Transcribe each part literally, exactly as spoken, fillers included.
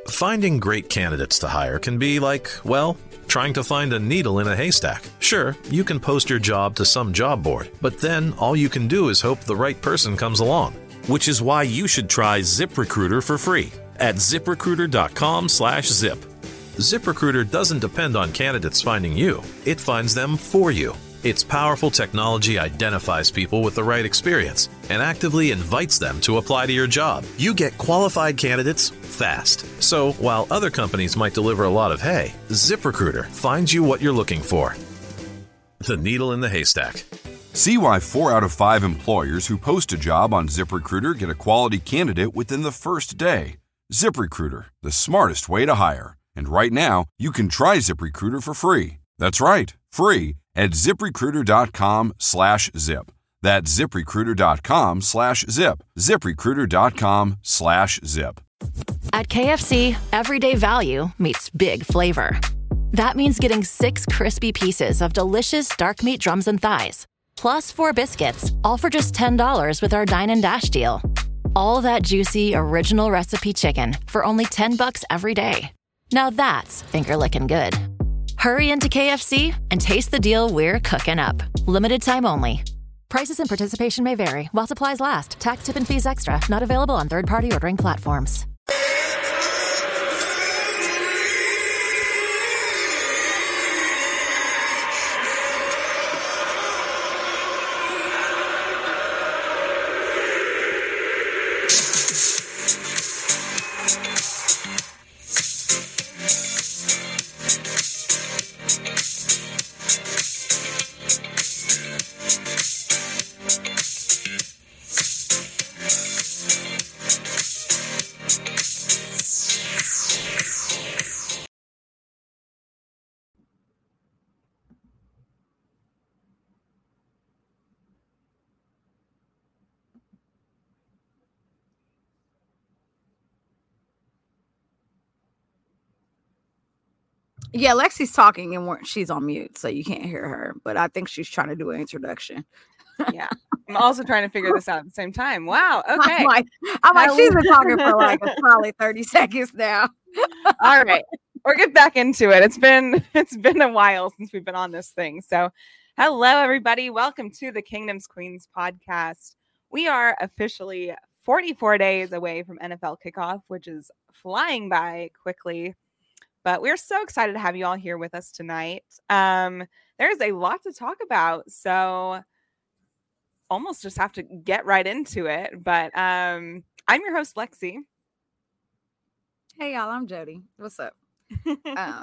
Finding great candidates to hire can be like, well, trying to find a needle in a haystack. Sure, you can post your job to some job board, but then all you can do is hope the right person comes along. Which is why you should try ZipRecruiter for free at ziprecruiter.com slash zip. ZipRecruiter doesn't depend on candidates finding you. It finds them for you. Its powerful technology identifies people with the right experience and actively invites them to apply to your job. You get qualified candidates fast. So while other companies might deliver a lot of hay, ZipRecruiter finds you what you're looking for. The needle in the haystack. See why four out of five employers who post a job on ZipRecruiter get a quality candidate within the first day. ZipRecruiter, the smartest way to hire. And right now, you can try ZipRecruiter for free. That's right, free at ziprecruiter.com slash zip. That's ziprecruiter.com slash zip. ziprecruiter.com slash zip. At K F C, everyday value meets big flavor. That means getting six crispy pieces of delicious dark meat drums and thighs, plus four biscuits, all for just ten dollars with our Dine and Dash deal. All that juicy, original recipe chicken for only ten bucks every day. Now that's finger-licking good. Hurry into K F C and taste the deal we're cooking up. Limited time only. Prices and participation may vary while supplies last. Tax, tip, and fees extra. Not available on third-party ordering platforms. Yeah, Lexi's talking and we're, she's on mute, so you can't hear her. But I think she's trying to do an introduction. Yeah, I'm also trying to figure this out at the same time. Wow. Okay. I'm like, I'm like she's been talking for like probably thirty seconds now. All right, we'll get back into it. It's been it's been a while since we've been on this thing. So, hello everybody. Welcome to the Kingdom's Queens podcast. We are officially forty-four days away from N F L kickoff, which is flying by quickly. But we're so excited to have you all here with us tonight. Um, there's a lot to talk about, so almost just have to get right into it. But um, I'm your host, Lexi. Hey, y'all, I'm Jody. What's up? um,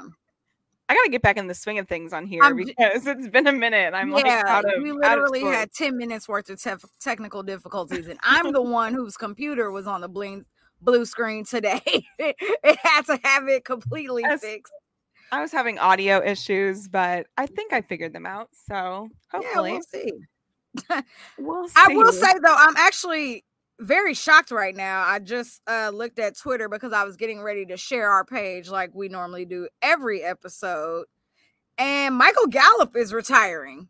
I got to get back in the swing of things on here I'm, because it's been a minute. I'm yeah, like out of we literally out of had ten minutes worth of te- technical difficulties, and I'm the one whose computer was on the bling. blue screen today. It had to have it completely As, fixed. I was having audio issues, but I think I figured them out. So hopefully yeah, we'll see. we'll see. I will say though, I'm actually very shocked right now. I just uh, looked at Twitter because I was getting ready to share our page like we normally do every episode. And Michael Gallup is retiring.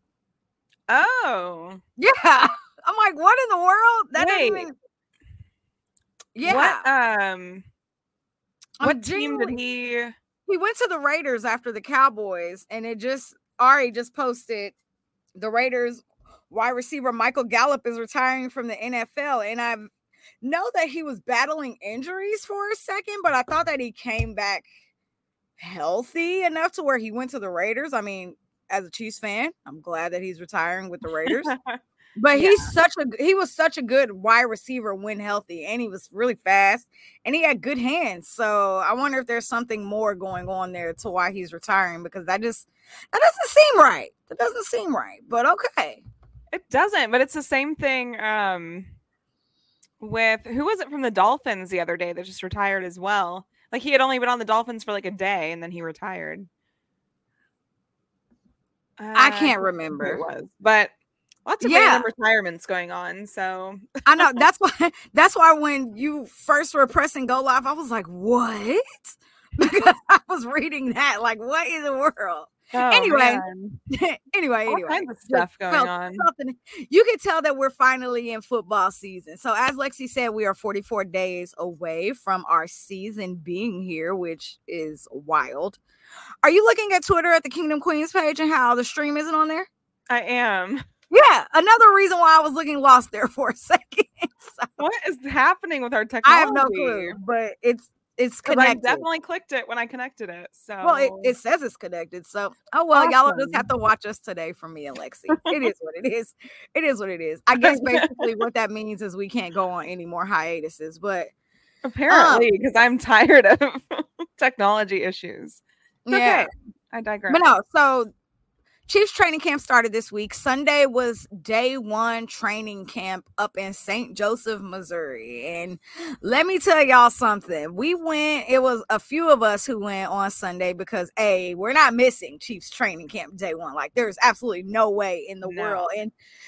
Oh. Yeah. I'm like, what in the world? That Wait. doesn't even Yeah. What um what I'm team did he He went to the Raiders after the Cowboys, and it just Ari just posted the Raiders wide receiver Michael Gallup is retiring from the N F L. And I know that he was battling injuries for a second, but I thought that he came back healthy enough to where he went to the Raiders. I mean, as a Chiefs fan, I'm glad that he's retiring with the Raiders. But yeah. he's such a he was such a good wide receiver when healthy, and he was really fast, and he had good hands. So I wonder if there's something more going on there to why he's retiring, because that just that doesn't seem right. That doesn't seem right. But okay, it doesn't. But it's the same thing um, with who was it from the Dolphins the other day that just retired as well. Like he had only been on the Dolphins for like a day, and then he retired. Uh, I can't remember who it was, but. Lots of yeah. random retirements going on, so I know that's why. That's why when you first were pressing go live, I was like, "What?" because I was reading that. Like, what in the world? Oh, anyway, anyway, all anyway, kinds of stuff going felt, on. Something, you can tell that we're finally in football season. So as Lexi said, we are forty-four days away from our season being here, which is wild. Are you looking at Twitter at the Kingdom Queens page and how the stream isn't on there? I am. Yeah, another reason why I was looking lost there for a second. So, what is happening with our technology? I have no clue, but it's it's connected. I definitely clicked it when I connected it. So well, it, it says it's connected. So oh well, awesome. Y'all just have to watch us today from me and Lexi. It is what it is. It is what it is. I guess basically what that means is we can't go on any more hiatuses, but apparently because um, I'm tired of technology issues. It's yeah, okay. I digress. But no, so Chiefs training camp started this week. Sunday was day one training camp up in Saint Joseph, Missouri. And let me tell y'all something. We went, it was a few of us who went on Sunday because, A, we're not missing Chiefs training camp day one. Like, there's absolutely no way in the no. world. And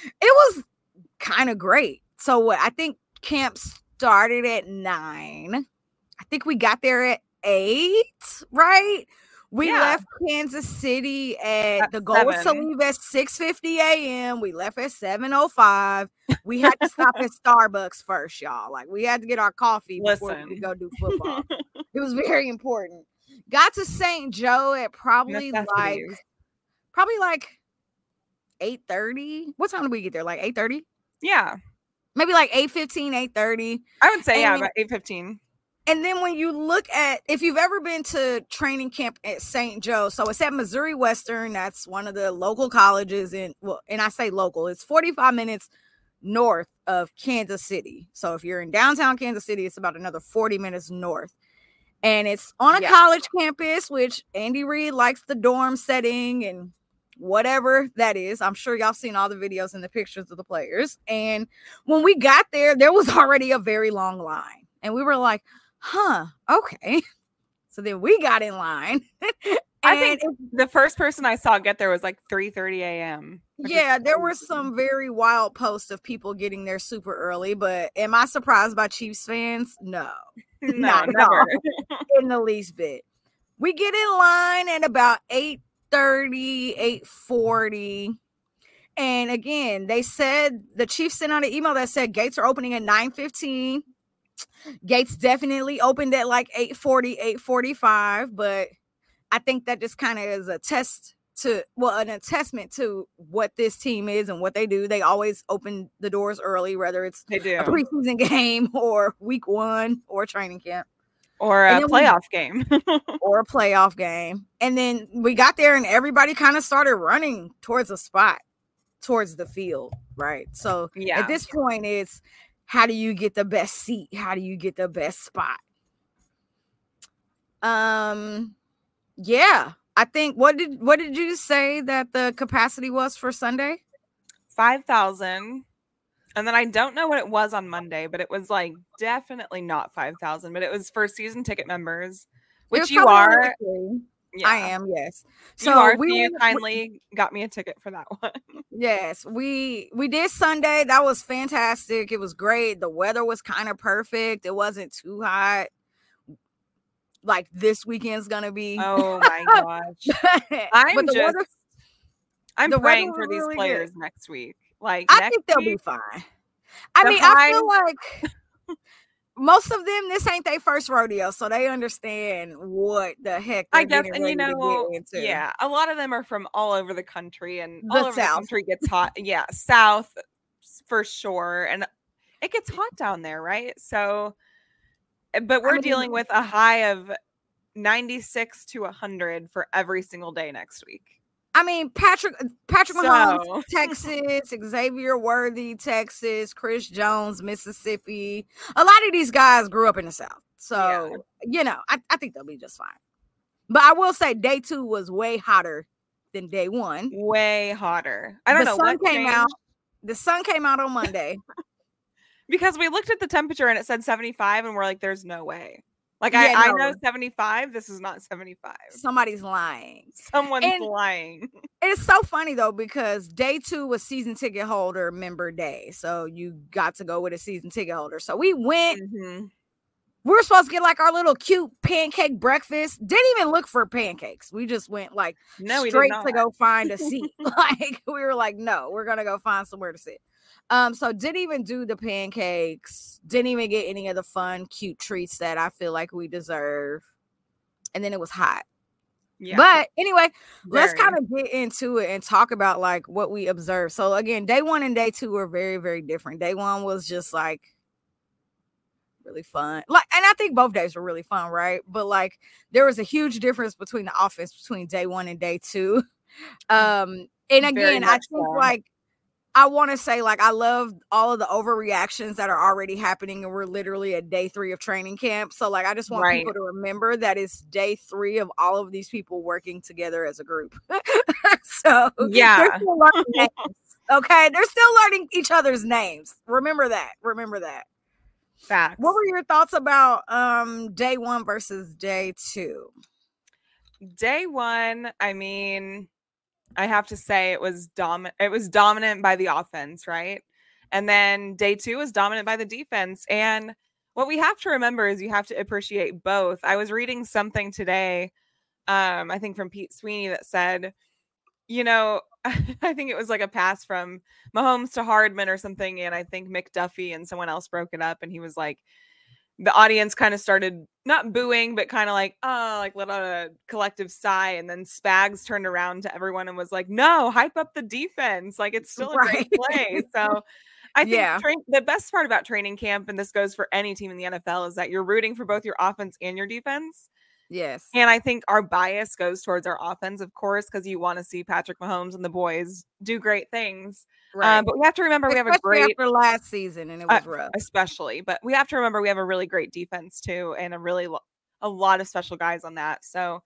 it was kind of great. So what I think camp started at nine. I think we got there at eight, right? We yeah. left Kansas City at, at the goal was to leave at six fifty a.m. We left at seven oh five. We had to stop at Starbucks first, y'all. Like, we had to get our coffee Listen. before we could go do football. It was very important. Got to Saint Joe at probably like probably like eight thirty. What time did we get there? Like eight thirty? Yeah. Maybe like eight fifteen, eight thirty. I would say, and yeah, then, about eight fifteen. And then when you look at, if you've ever been to training camp at Saint Joe, so it's at Missouri Western. That's one of the local colleges in, well, and I say local, it's forty-five minutes north of Kansas City. So if you're in downtown Kansas City, it's about another forty minutes north. And it's on a yeah. college campus, which Andy Reid likes the dorm setting and whatever that is. I'm sure y'all seen all the videos and the pictures of the players. And when we got there, there was already a very long line. And we were like, huh, okay. So then we got in line. I think the first person I saw get there was like three thirty a.m. Yeah, there were some very wild posts of people getting there super early, but am I surprised by Chiefs fans? No. No, not never. In the least bit. We get in line at about eight thirty, eight forty. And again, they said, the Chiefs sent out an email that said gates are opening at nine fifteen. Gates definitely opened at like eight forty, eight forty-five, but I think that just kind of is a test to, well, an attestment to what this team is and what they do. They always open the doors early, whether it's they do. a preseason game or week one or training camp. Or a playoff we, game. or a playoff game. And then we got there and everybody kind of started running towards a spot, towards the field, right? So yeah. at this point, it's how do you get the best seat? How do you get the best spot? Um, yeah, I think, what did what did you say that the capacity was for Sunday? five thousand. And then I don't know what it was on Monday, but it was like definitely not five thousand, but it was for season ticket members, which you are. Yeah. I am, yes. So you are, we you were, kindly we, got me a ticket for that one. Yes, we we did Sunday. That was fantastic. It was great. The weather was kind of perfect. It wasn't too hot. Like this weekend's gonna be. Oh my gosh! I'm just. Weather, I'm praying for these really players good. next week. Like I next think they'll week, be fine. I mean, high, I feel like. Most of them, this ain't their first rodeo, so they understand what the heck they're I guess, getting and ready you know, to get into. Yeah, a lot of them are from all over the country, and the all over South. the country gets hot. Yeah, South for sure, and it gets hot down there, right? So, but we're I mean, dealing with a high of ninety-six to one hundred for every single day next week. I mean, Patrick Patrick so. Mahomes, Texas, Xavier Worthy, Texas, Chris Jones, Mississippi. A lot of these guys grew up in the South. So, yeah. you know, I, I think they'll be just fine. But I will say day two was way hotter than day one. Way hotter. I don't the know. Sun what came changed. out. The sun came out on Monday. Because we looked at the temperature and it said seventy-five and we're like, there's no way. Like, yeah, I, no. I know seventy-five. This is not seventy-five. Somebody's lying. Someone's and lying. It's so funny, though, because day two was season ticket holder member day. So you got to go with a season ticket holder. So we went. Mm-hmm. we were supposed to get like our little cute pancake breakfast. Didn't even look for pancakes. We just went like no, straight to go find a seat. Like we were like, no, we're gonna go find somewhere to sit. Um, so didn't even do the pancakes. Didn't even get any of the fun, cute treats that I feel like we deserve. And then it was hot. Yeah. But anyway, very. Let's kind of get into it and talk about like what we observed. So again, day one and day two were very, very different. Day one was just like really fun. Like, and I think both days were really fun, right? But like there was a huge difference between the offense between day one and day two. Um, and again, I think so. like I want to say like I love all of the overreactions that are already happening, and we're literally at day three of training camp. So like I just want right. people to remember that it's day three of all of these people working together as a group. So yeah, they're still learning names, okay, they're still learning each other's names. Remember that. Remember that. Facts. What were your thoughts about um day one versus day two? Day one, I mean, I have to say it was dominant. It was dominant by the offense, right? And then day two was dominant by the defense. And what we have to remember is you have to appreciate both. I was reading something today, um, I think from Pete Sweeney, that said, you know, I think it was like a pass from Mahomes to Hardman or something. And I think McDuffie and someone else broke it up. And he was like, the audience kind of started not booing, but kind of like, oh, like let out a collective sigh. And then Spags turned around to everyone and was like, no, hype up the defense. Like it's still a right. great play. So I think yeah. tra- the best part about training camp, and this goes for any team in the N F L, is that you're rooting for both your offense and your defense. Yes. And I think our bias goes towards our offense, of course, because you want to see Patrick Mahomes and the boys do great things. Right. Um, but we have to remember we especially have a great after last season, and it was uh, rough. Especially, but we have to remember we have a really great defense too, and a really lo- a lot of special guys on that. So,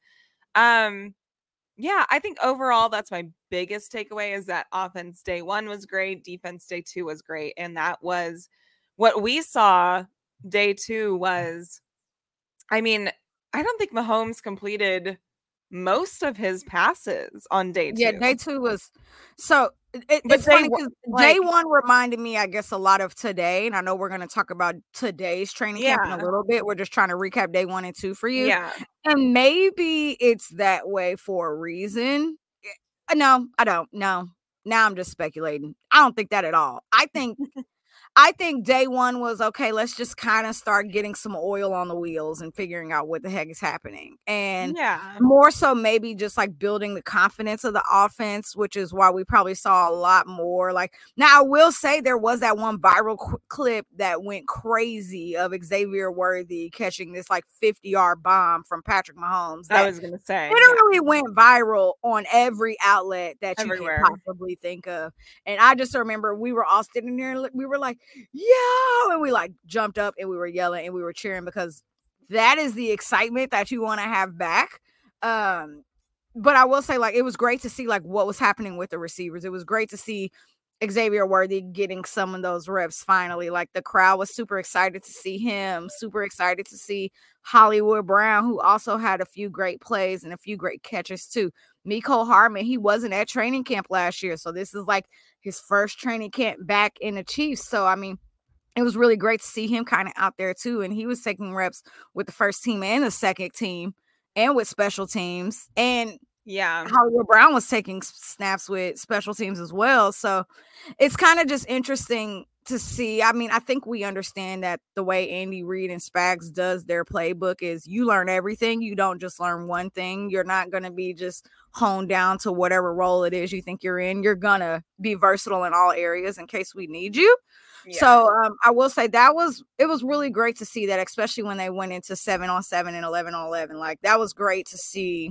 um, yeah, I think overall that's my biggest takeaway is that offense day one was great, defense day two was great, and that was what we saw. Day two was, I mean, I don't think Mahomes completed most of his passes on day two. Yeah, day two was so it, it's day, funny because like, day one reminded me, I guess, a lot of today. And I know we're going to talk about today's training yeah. camp in a little bit. We're just trying to recap day one and two for you. Yeah. And maybe it's that way for a reason. No, I don't. No. Now I'm just speculating. I don't think that at all. I think I think day one was, okay, let's just kind of start getting some oil on the wheels and figuring out what the heck is happening. And yeah. more so maybe just like building the confidence of the offense, which is why we probably saw a lot more. Like, now I will say there was that one viral qu- clip that went crazy of Xavier Worthy catching this like fifty yard bomb from Patrick Mahomes. I was going to say. Literally yeah. went viral on every outlet that you Everywhere. can possibly think of. And I just remember we were all sitting there and we were like, yo, and we like jumped up and we were yelling and we were cheering because that is the excitement that you want to have back. Um, but I will say, like, it was great to see like what was happening with the receivers. It was great to see Xavier Worthy getting some of those reps finally. Like the crowd was super excited to see him, super excited to see Hollywood Brown, who also had a few great plays and a few great catches too. Mecole Hardman, he wasn't at training camp last year, so this is like his first training camp back in the Chiefs. So I mean, it was really great to see him kind of out there too. And he was taking reps with the first team and the second team and with special teams. And yeah, Hollywood Brown was taking snaps with special teams as well. So it's kind of just interesting to see. I mean, I think we understand that the way Andy Reid and Spags does their playbook is you learn everything. You don't just learn one thing. You're not going to be just honed down to whatever role it is you think you're in. You're going to be versatile in all areas in case we need you. Yeah. So um, I will say that was, it was really great to see that, especially when they went into seven on seven and eleven on eleven. Like that was great to see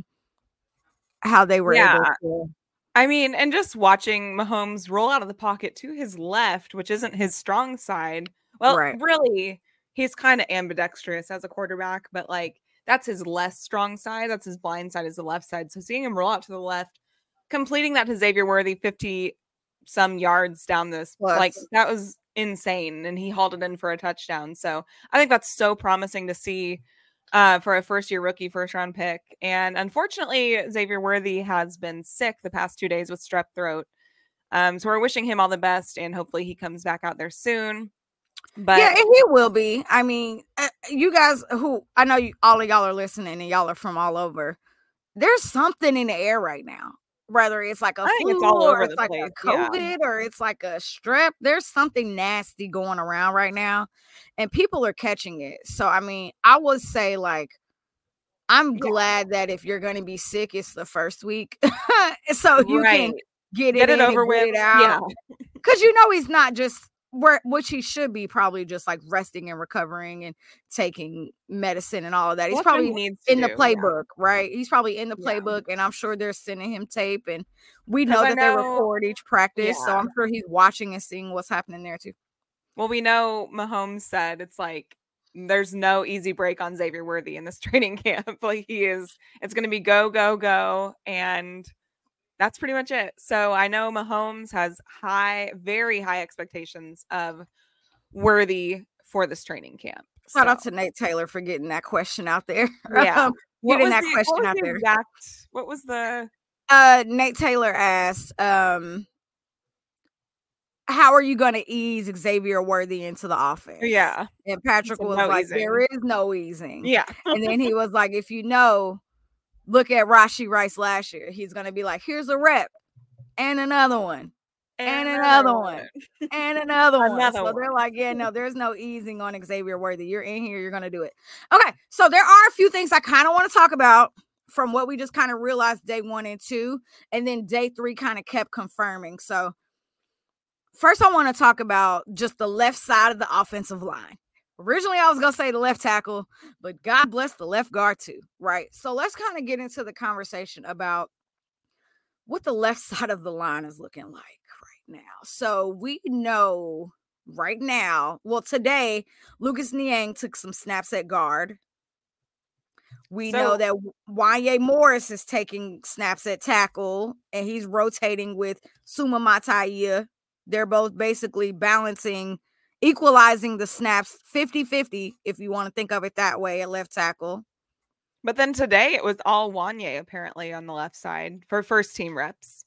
how they were yeah. able to. I mean, and just watching Mahomes roll out of the pocket to his left, which isn't his strong side. Well, right. really, he's kind of ambidextrous as a quarterback, but like that's his less strong side. That's his blind side, is the left side. So seeing him roll out to the left, completing that to Xavier Worthy fifty some yards down this, Plus. like that was insane. And he hauled it in for a touchdown. So I think that's so promising to see uh, for a first year rookie, first round pick. And unfortunately, Xavier Worthy has been sick the past two days with strep throat. Um, so we're wishing him all the best and hopefully he comes back out there soon. But yeah, and he will be. I mean, uh, you guys who I know you, all of y'all are listening, and y'all are from all over. There's something in the air right now. Whether it's like a I think flu it's all or over it's the like place. a Yeah. COVID or it's like a strep, there's something nasty going around right now, and people are catching it. So, I mean, I would say like, I'm Yeah. glad that if you're going to be sick, it's the first week, so you Right. can get it Get it in over and get with. it out. Yeah. Because you know he's not just where, which he should be probably just like resting and recovering and taking medicine and all of that. He's That's what probably he needs to in the do, yeah. playbook, right? He's probably in the Yeah. playbook, and I'm sure they're sending him tape, and we 'Cause know I that they know- record each practice, so Yeah. I'm sure he's watching and seeing what's happening there too. Well, we know Mahomes said it's like there's no easy break on Xavier Worthy in this training camp. Like he is, it's going to be go, go, go. And that's pretty much it. So I know Mahomes has high, very high expectations of Worthy for this training camp. Shout So, out to Nate Taylor for getting that question out there. yeah. Um, What getting was that the, question what was out the there. exact, what was the, Uh, Nate Taylor asked, um, how are you going to ease Xavier Worthy into the offense? yeah. And Patrick said was no like, easing. there is no easing. Yeah. And then he was like, if you know, look at Rashee Rice last year. He's going to be like, here's a rep and another one and, another one and another one. Another So one. they're like, yeah, no, there's no easing on Xavier Worthy. You're in here. You're going to do it. Okay. So there are a few things I kind of want to talk about from what we just kind of realized day one and two. And then day three kind of kept confirming. So first, I want to talk about just the left side of the offensive line. Originally, I was going to say the left tackle, but God bless the left guard too, right? So let's kind of get into the conversation about what the left side of the line is looking like right now. So we know right now, well, today, Lucas Niang took some snaps at guard. We So- know that Wanye Morris is taking snaps at tackle, and he's rotating with Suma Mataiya. They're both basically balancing, equalizing the snaps fifty-fifty, if you want to think of it that way, at left tackle. But then today it was all Wanye apparently on the left side for first team reps.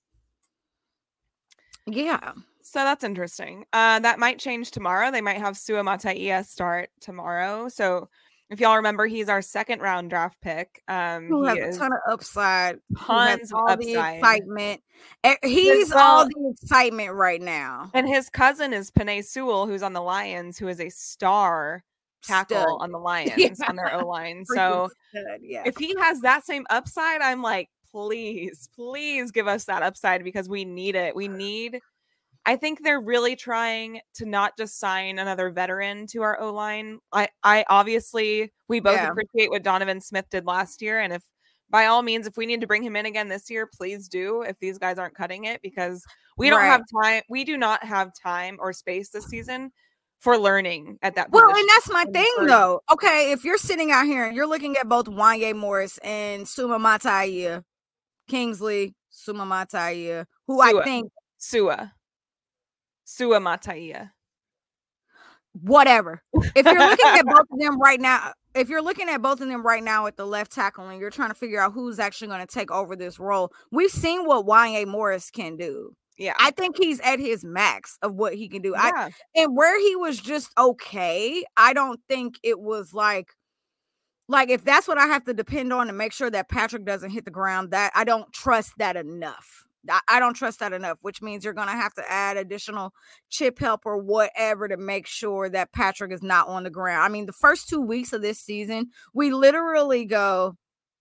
Yeah. So that's interesting. Uh, that might change tomorrow. They might have Sua Mataiya start tomorrow. So if y'all remember, he's our second round draft pick. Um, Who he has is a ton of upside. Who has tons of all the upside. excitement. Eh, He's well- all the excitement right now. And his cousin is Penei Sewell, who's on the Lions, who is a star tackle Stud. on the Lions Yeah. on their O line. Freaking So stud, yeah. if he has that same upside, I'm like, please, please give us that upside because we need it. We need, I think they're really trying to not just sign another veteran to our O line. I, I obviously, we both Yeah. appreciate what Donovan Smith did last year. And if by all means, if we need to bring him in again this year, please do. If these guys aren't cutting it, because we don't Right. have time. We do not have time or space this season for learning at that Well, position. and that's my And thing, for- though. Okay, if you're sitting out here and you're looking at both Wanye Morris and Suma Mataiya, Kingsley, Suma Mataiya, who Sua. I think, Sua. Sua Mataiya. whatever. If you're looking at both of them right now, if you're looking at both of them right now at the left tackle and you're trying to figure out who's actually going to take over this role, we've seen what Wanye Morris can do. Yeah. I think he's at his max of what he can do. I yeah. and where he was just okay, I don't think it was like like if that's what I have to depend on to make sure that Patrick doesn't hit the ground, that I don't trust that enough. I, I don't trust that enough, which means you're gonna have to add additional chip help or whatever to make sure that Patrick is not on the ground. I mean, the first two weeks of this season, we literally go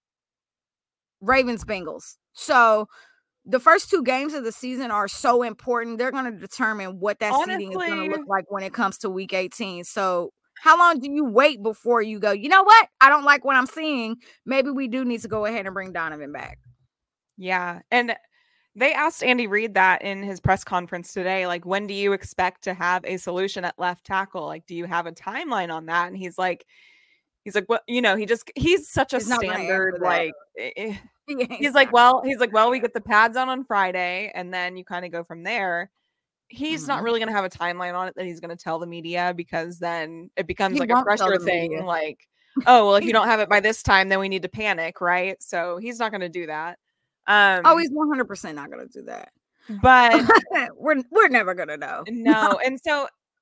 Ravens Bengals. So the first two games of the season are so important. They're going to determine what that seeding is going Honestly- to look like when it comes to week eighteen. So how long do you wait before you go, you know what? I don't like what I'm seeing. Maybe we do need to go ahead and bring Donovan back. Yeah. And they asked Andy Reid that in his press conference today. Like, when do you expect to have a solution at left tackle? Like, do you have a timeline on that? And he's like, he's like, well, you know, he just, he's such a He's not gonna answer standard, that. like, eh, He's he's like, not- well, he's like, well, we get the pads on on Friday and then you kind of go from there. He's not Mhm. really going to have a timeline on it that he's going to tell the media, because then it becomes He like a won't tell pressure the thing. media. Like, oh, well, if you don't have it by this time, then we need to panic. Right. So he's not going to do that. Um, oh, he's one hundred percent not going to do that. but we're we're never going to know. no. And so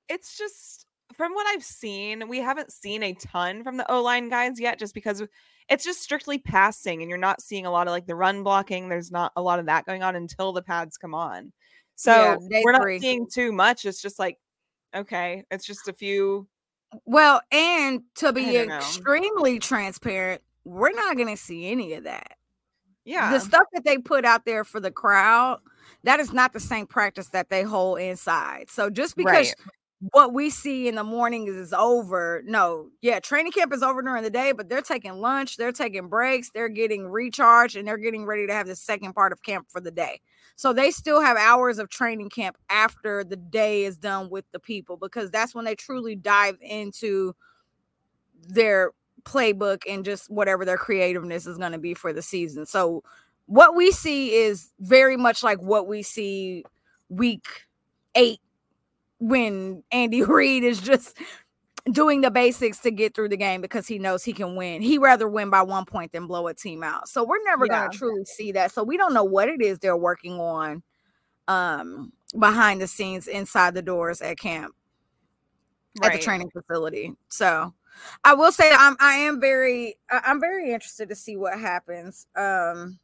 it's just from what I've seen, we haven't seen a ton from the O-line guys yet, just because it's just strictly passing and you're not seeing a lot of like the run blocking. There's not a lot of that going on until the pads come on. So Yeah, we're not three. seeing too much. It's just like, okay, it's just a few. Well, and to be extremely transparent, we're not going to see any of that. Yeah. The stuff that they put out there for the crowd, that is not the same practice that they hold inside. So just because right. what we see in the morning is, is over, no, yeah, training camp is over during the day, but they're taking lunch, they're taking breaks, they're getting recharged, and they're getting ready to have the second part of camp for the day. So they still have hours of training camp after the day is done with the people, because that's when they truly dive into their playbook and just whatever their creativeness is going to be for the season. So what we see is very much like what we see week eight when Andy Reid is just doing the basics to get through the game because he knows he can win. He'd rather win by one point than blow a team out. So we're never yeah. going to truly see that. So we don't know what it is they're working on um, behind the scenes, inside the doors at camp, right. at the training facility. So I will say I'm I am very I'm very interested to see what happens. Um,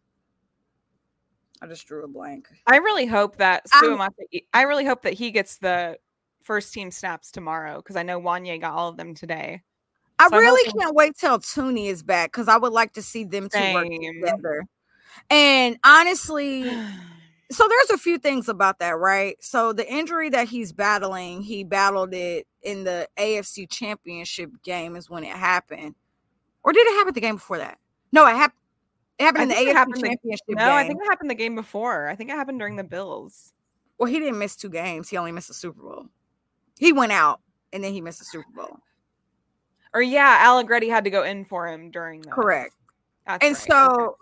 I just drew a blank. I really hope that Suamataia, I really hope that he gets the first team snaps tomorrow, because I know Wanya got all of them today. I so really hoping... can't wait till Tooney is back, because I would like to see them two work together. And honestly, so there's a few things about that, right? So the injury that he's battling, he battled it in the A F C Championship game is when it happened. Or did it happen the game before that? No, it happened. It happened in the A F C Championship the, game. No, I think it happened the game before. I think it happened during the Bills. Well, he didn't miss two games. He only missed the Super Bowl. He went out, and then he missed the Super Bowl. Or, yeah, Allegretti had to go in for him during that. Correct. That's and right. so, okay.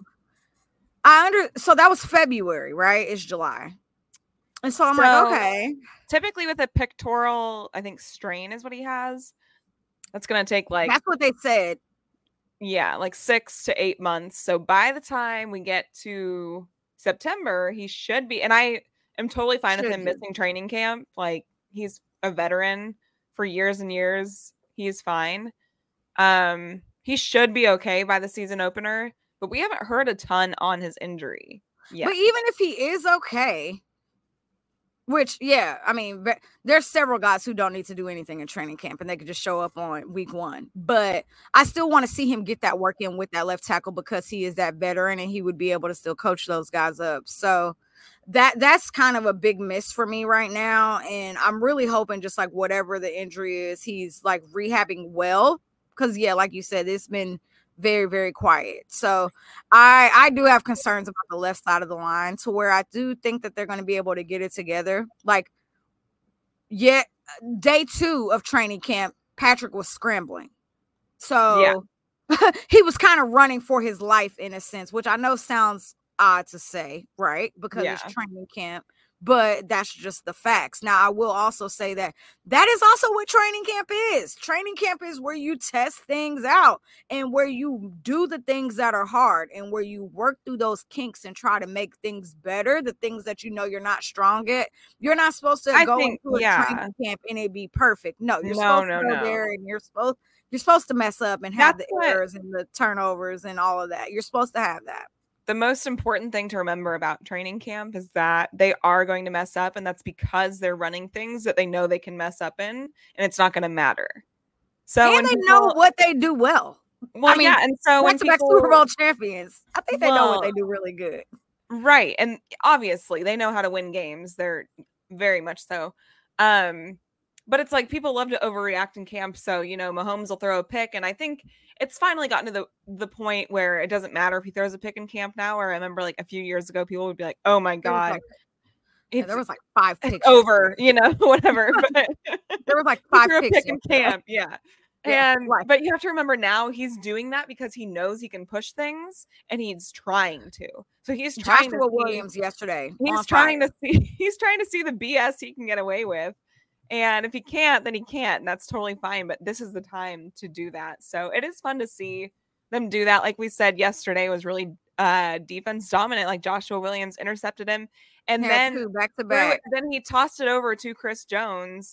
I under so that was February, right? It's July. And so I'm so, like, okay. Typically with a pectoral, I think, strain is what he has. That's going to take, like... That's what they said. Yeah, like six to eight months. So by the time we get to September, he should be... And I am totally fine should with him be. missing training camp. Like, he's a veteran for years and years. He's fine. Um, he should be okay by the season opener, but we haven't heard a ton on his injury yet. But even if he is okay, which, yeah, I mean, there's several guys who don't need to do anything in training camp and they could just show up on week one. But I still want to see him get that work in with that left tackle, because he is that veteran and he would be able to still coach those guys up. So that that's kind of a big miss for me right now. And I'm really hoping, just like whatever the injury is, he's like rehabbing well. Because, yeah, like you said, it's been very, very quiet. So I I do have concerns about the left side of the line, to where I do think that they're going to be able to get it together. Like, yeah, day two of training camp, Patrick was scrambling. So yeah. he was kind of running for his life in a sense, which I know sounds odd to say, right? Because yeah. it's training camp. But that's just the facts. Now, I will also say that that is also what training camp is. Training camp is where you test things out and where you do the things that are hard and where you work through those kinks and try to make things better, the things that you know you're not strong at. You're not supposed to I go think, into a yeah. training camp and it be perfect. No, you're no, supposed no, to go no. there and you're supposed you're supposed to mess up and have That's the what, errors and the turnovers and all of that. You're supposed to have that. The most important thing to remember about training camp is that they are going to mess up, and that's because they're running things that they know they can mess up in, and it's not going to matter. So and they people, know what they do well. Well, I mean, yeah, and so when back-to-back people, Super Bowl champions, I think they well, know what they do really good. Right, and obviously they know how to win games. They're very much so. Um, but it's like people love to overreact in camp. So, you know, Mahomes will throw a pick, and I think it's finally gotten to the, the point where it doesn't matter if he throws a pick in camp now. Or I remember like a few years ago, people would be like, oh my God. Like, yeah, there was like five picks. Over, you know, whatever. But there was like five threw a picks pick in camp. Yeah. yeah and right. But you have to remember now he's doing that because he knows he can push things and he's trying to. So he's trying Joshua to Williams see, yesterday. He's trying fire. to see he's trying to see the B S he can get away with. And if he can't, then he can't. And that's totally fine. But this is the time to do that. So it is fun to see them do that. Like we said yesterday, was really uh, defense dominant. Like Joshua Williams intercepted him. And yeah, then two, back to back. Then he tossed it over to Chris Jones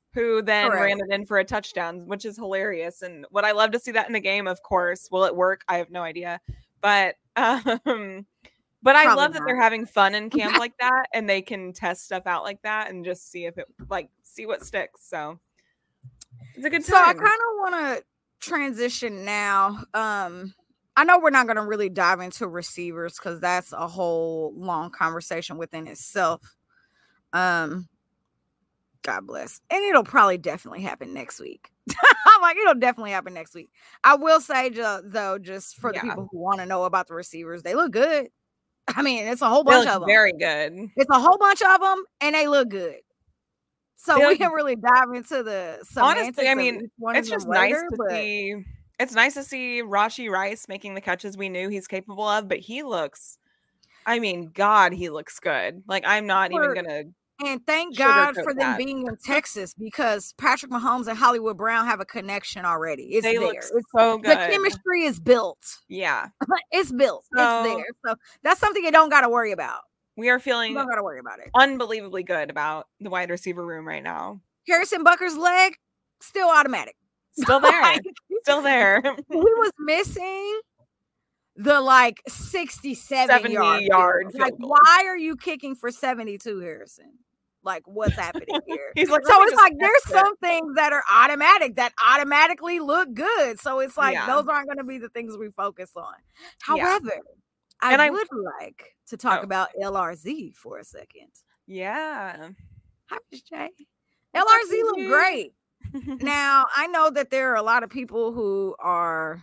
who then Correct. ran it in for a touchdown, which is hilarious. And would I love to see that in a game? Of course. Will it work? I have no idea. But um, but I Probably love that not. they're having fun in camp like that, and they can test stuff out like that and just see if it like see what sticks. So it's a good time. So I kind of want to transition now. Um, I know we're not going to really dive into receivers because that's a whole long conversation within itself. Um, God bless. And it'll probably definitely happen next week. I'm like, it'll definitely happen next week. I will say, ju- though, just for Yeah. the people who want to know about the receivers, they look good. I mean, it's a whole They bunch look of them. very good. It's a whole bunch of them, and they look good. So They we look- can really dive into the Honestly, I semantics of mean, each one it's of them just nice later, to but see. It's nice to see Rashee Rice making the catches we knew he's capable of, but he looks. I mean, God, he looks good. Like I'm not For- even gonna. and thank God sugarcoat for them that. being in Texas because Patrick Mahomes and Hollywood Brown have a connection already. It's They there. look It's, so the good. chemistry is built. Yeah, It's built. So- it's there. So that's something you don't got to worry about. we are You feeling don't got to worry about it. unbelievably good about the wide receiver room right now. Harrison Butker's leg still automatic. Still there. Like, Still there. he was missing the like sixty-seven seventy yard, yard field. Like, field goal. why are you kicking for seventy-two, Harrison? Like, what's happening here? He's like, So "Let me it's just like there's test it." some things that are automatic that automatically look good. So it's like Yeah. those aren't going to be the things we focus on. Yeah. However, I And I- would like to talk Oh. about L R Z for a second. Yeah. Hi, Miss J. What's L R up, Z looked Gigi? great. Now, I know that there are a lot of people who are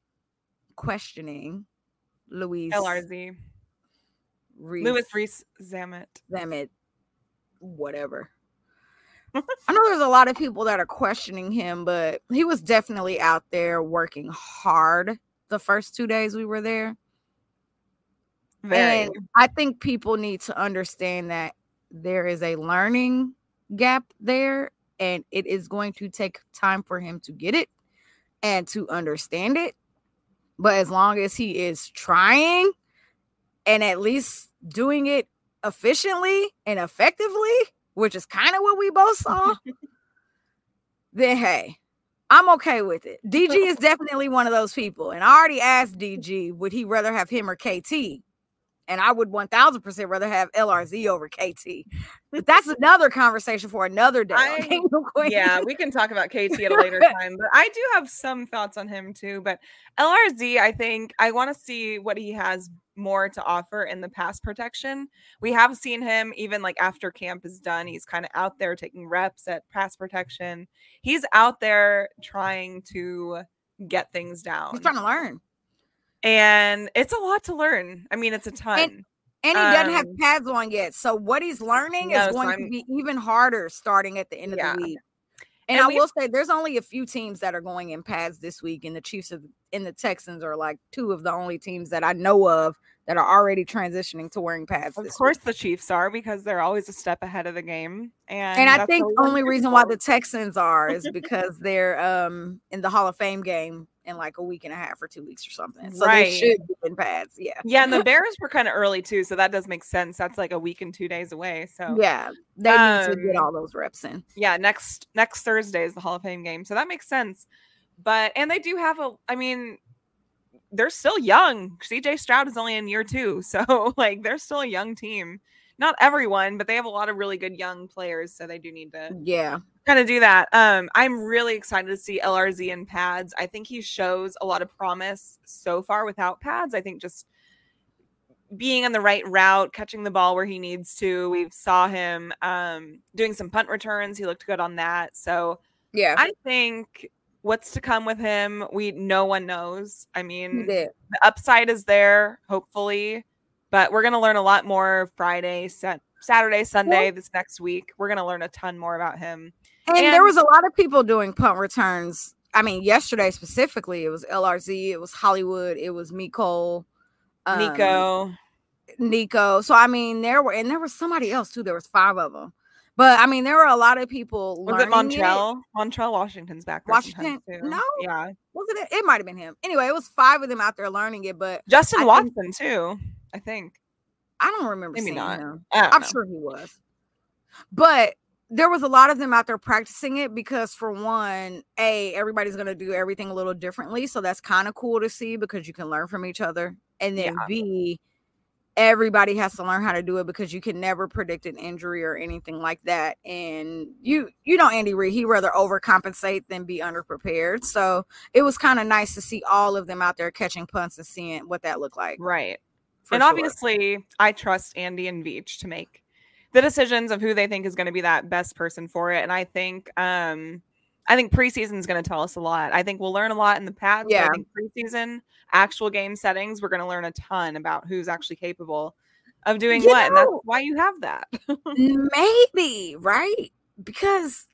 questioning Louis L R Z. Reese Louis Reese Zamet. Zamet, whatever. I know there's a lot of people that are questioning him, but he was definitely out there working hard the first two days we were there. Very. And I think people need to understand that there is a learning gap there, and it is going to take time for him to get it and to understand it. But as long as he is trying and at least doing it efficiently and effectively, which is kind of what we both saw, then hey, I'm okay with it. D G is definitely one of those people. And I already asked D G, would he rather have him or K T? And I would one thousand percent rather have L R Z over K T. But that's another conversation for another day. I- on Kingdom Queen. Yeah, we can talk about K T at a later time, but I do have some thoughts on him too. But L R Z, I think I want to see what he has more to offer in the pass protection. We have seen him even like after camp is done. He's kind of out there taking reps at pass protection. He's out there trying to get things down. He's trying to learn. And it's a lot to learn. I mean, it's a ton. And he doesn't have Um, pads on yet. So what he's learning no, is so going to I'm- be even harder starting at the end Yeah. of the week. And, And I we- will say there's only a few teams that are going in pads this week, and the Chiefs of, and the Texans are like two of the only teams that I know of that are already transitioning to wearing pads. Of this course, week. the Chiefs are because they're always a step ahead of the game, and And I that's think what we the want only to reason do. why the Texans are is because they're um in the Hall of Fame game in like a week and a half or two weeks or something. So Right. they should be in pads. Yeah. Yeah, and the Bears were kind of early too, so that does make sense. That's like a week and two days away. So Yeah. They need to get Um, all those reps in. yeah, next next Thursday is the Hall of Fame game, so that makes sense. But and they do have a, I mean, they're still young. C J Stroud is only in year two, so like they're still a young team. Not everyone, but they have a lot of really good young players, so they do need to Yeah. kind of do that. Um, I'm really excited to see L R Z in pads. I think he shows a lot of promise so far without pads. I think just being on the right route, catching the ball where he needs to. We saw him um, doing some punt returns. He looked good on that. So Yeah. I think what's to come with him, we no one knows. I He mean, did. the upside is there, hopefully, but we're going to learn a lot more Friday, Sat- Saturday, Sunday, this next week. We're going to learn a ton more about him. And, And- there was a lot of people doing punt returns. I mean, yesterday specifically, it was L R Z, it was Hollywood, it was Miko, um, Nico. Nico. So I mean, there were, and there was somebody else too. There was five of them. But I mean, there were a lot of people. Was it learning Montrell? Montrell Washington's back there Washington? sometimes, too. No. Yeah. Wasn't it? It might have been him. Anyway, it was five of them out there learning it. But Justin I Watson, think- too, I think. I don't remember Maybe seeing not. him. I don't I'm know. sure he was. But there was a lot of them out there practicing it because, for one, A, everybody's going to do everything a little differently. So that's kind of cool to see because you can learn from each other. And then Yeah. B, everybody has to learn how to do it because you can never predict an injury or anything like that. And you, you know, Andy Reid, he rather overcompensate than be underprepared. So it was kind of nice to see all of them out there catching punts and seeing what that looked like. Right. For And sure. obviously, I trust Andy and Veach to make the decisions of who they think is going to be that best person for it. And I think, um, I think preseason is going to tell us a lot. I think we'll learn a lot in the pads. Yeah. But I think preseason, actual game settings, we're going to learn a ton about who's actually capable of doing You what. And that's know- why you have that. Maybe, right? Because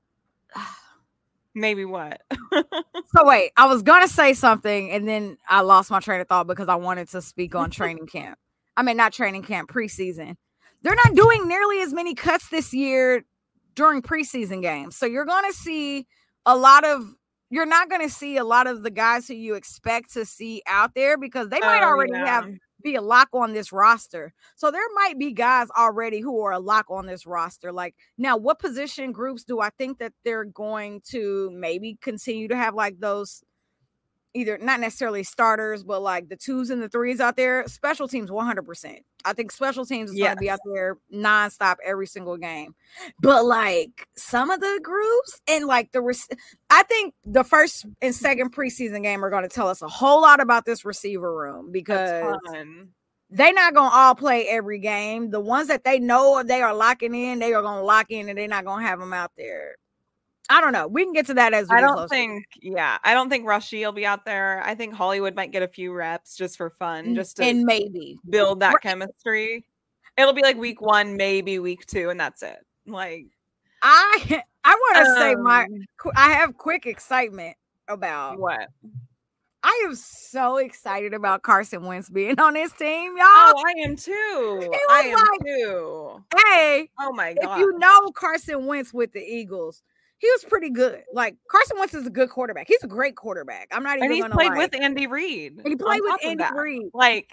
Maybe what? so wait, I was gonna say something and then I lost my train of thought because I wanted to speak on training camp. I mean, not training camp, preseason. They're not doing nearly as many cuts this year during preseason games. So you're gonna see a lot of you're not gonna see a lot of the guys who you expect to see out there because they might Oh, already yeah. have be a lock on this roster. So there might be guys already who are a lock on this roster. Like, now, what position groups do I think that they're going to maybe continue to have like those either not necessarily starters, but like the twos and the threes out there? Special teams, one hundred percent. I think special teams is going Yes. to be out there nonstop every single game. But like some of the groups and like the, rec- I think the first and second preseason game are going to tell us a whole lot about this receiver room A because ton. they not going to all play every game. The ones that they know they are locking in, they are going to lock in and they're not going to have them out there. I don't know. We can get to that as we I get don't closer. think, yeah, I don't think Rushy will be out there. I think Hollywood might get a few reps just for fun, just to and maybe. build that Right. chemistry. It'll be like week one, maybe week two, and that's it. Like, I I want to say my um, qu- I have quick excitement about. what? I am so excited about Carson Wentz being on this team, y'all. Oh, I am too. was I am like- too. Hey, Oh my if god. you know Carson Wentz with the Eagles, he was pretty good. Like Carson Wentz is a good quarterback. He's a great quarterback. I'm not even and he's gonna played lie. with Andy Reid. And he played on with top of Andy that. Reid. Like,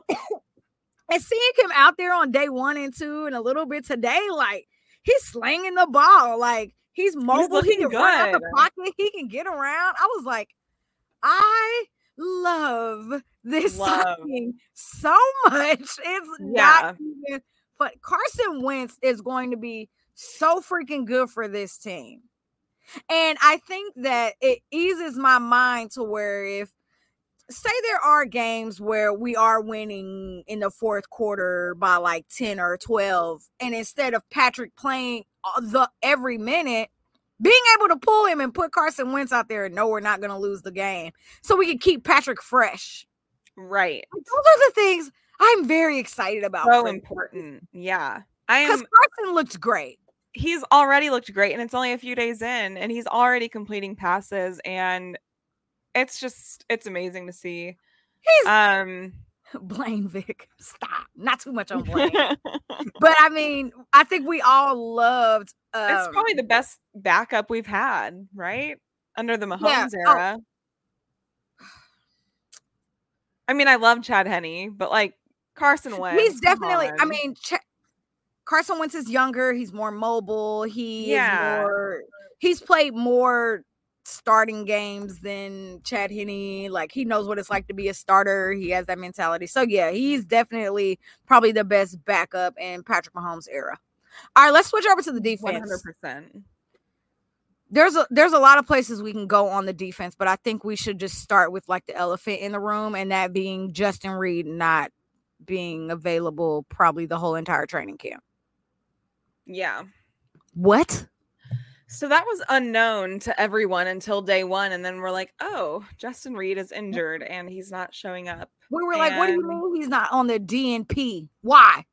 And seeing him out there on day one and two and a little bit today, like he's slinging the ball. Like he's mobile. He looking can run out the good. pocket. He can get around. I was like, I love this Love. signing so much. It's Yeah. not even, but Carson Wentz is going to be so freaking good for this team. And I think that it eases my mind to where if, say there are games where we are winning in the fourth quarter by like ten or twelve, and instead of Patrick playing the every minute, being able to pull him and put Carson Wentz out there and know we're not going to lose the game so we can keep Patrick fresh. right. Like, those are the things I'm very excited about. So for- important. Yeah. I Because am Carson looks great. he's already looked great and it's only a few days in and he's already completing passes and it's just it's amazing to see. He's Um Blaine Vick. Stop. Not too much on Blaine. But I mean, I think we all loved. Um, it's probably the best backup we've had, right? Under the Yeah. Mahomes Oh. era. I mean, I love Chad Henne, but like Carson Wentz. He's come definitely. I on. mean, Ch- Carson Wentz is younger. He's more mobile. He Yeah. is more. He's played more starting games than Chad Henne. Like he knows what it's like to be a starter. He has that mentality. So yeah, he's definitely probably the best backup in Patrick Mahomes' era. All right, let's switch over to the one hundred defense. percent. There's a there's a lot of places we can go on the defense, but I think we should just start with like the elephant in the room, and that being Justin Reid not being available probably the whole entire training camp. Yeah. What? So that was unknown to everyone until day one. And then we're like, oh, Justin Reid is injured and he's not showing up. We were like, what do you And- mean he's not on the D N P? Why?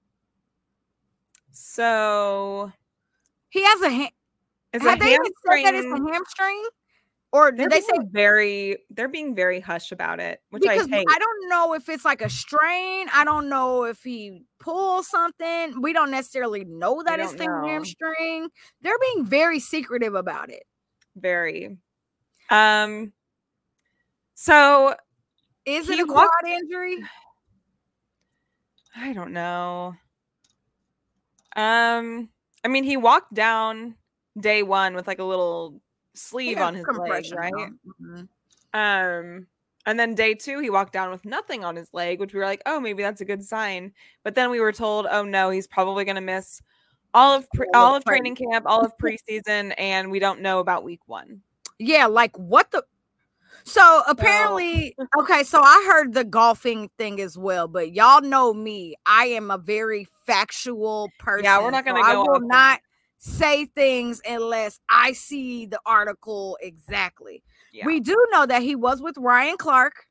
So He has a hand. it's Have a they even said that it's hamstring. a hamstring? Or They're did they being say very they're being very hush about it, which because I hate. I don't know if it's like a strain. I don't know if he pulled something. We don't necessarily know that it's don't the know. hamstring. They're being very secretive about it. Very. Um so Is He it a quad walked- injury? I don't know. Um I mean, he walked down day one with like a little sleeve on his leg, right? Mm-hmm. Um, and then day two, he walked down with nothing on his leg, which we were like, oh, maybe that's a good sign. But then we were told, oh no, he's probably going to miss all of pre- all of training camp, all of preseason, and we don't know about week one. Yeah, like what the. So apparently, oh. okay, so I heard the golfing thing as well, but y'all know me. I am a very factual person. Yeah, we're not going to so go. I will not say things unless I see the article exactly. Yeah. We do know that he was with Ryan Clark.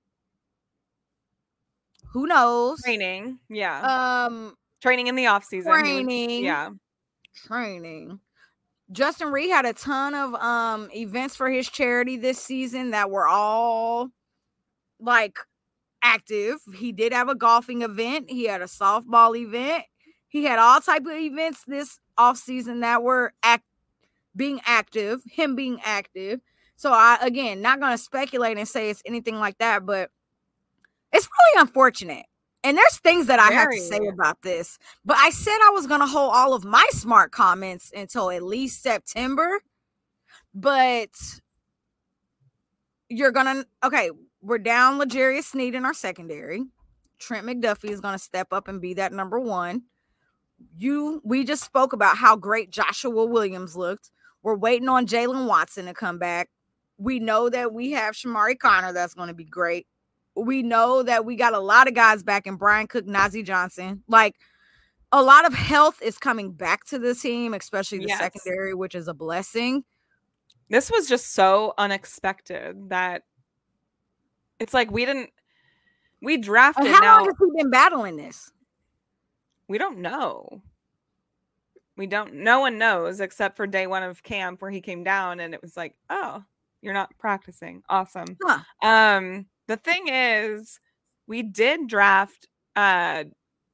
Who knows? Training, yeah. Um, training in the off season. Training, was, yeah. Training. Justin Reed had a ton of um events for his charity this season that were all like active. He did have a golfing event. He had a softball event. He had all type of events this off season that were act being active, him being active. So I, again, not going to speculate and say it's anything like that, but it's really unfortunate. And there's things that I Very. have to say about this, but I said I was going to hold all of my smart comments until at least September, but you're going to, okay, we're down L'Jarius Sneed in our secondary. Trent McDuffie is going to step up and be that number one. You, we just spoke about how great Joshua Williams looked. We're waiting on Jalen Watson to come back. We know that we have Shamari Connor. That's going to be great. We know that we got a lot of guys back in Brian Cook, Nazeeh Johnson. Like, a lot of health is coming back to the team, especially the yes. secondary, which is a blessing. This was just so unexpected that it's like we didn't, we drafted. And how now, long has he been battling this? We don't know. We don't, no one knows except for day one of camp where he came down and it was like, oh, you're not practicing. Awesome. Huh. Um, the thing is, we did draft uh,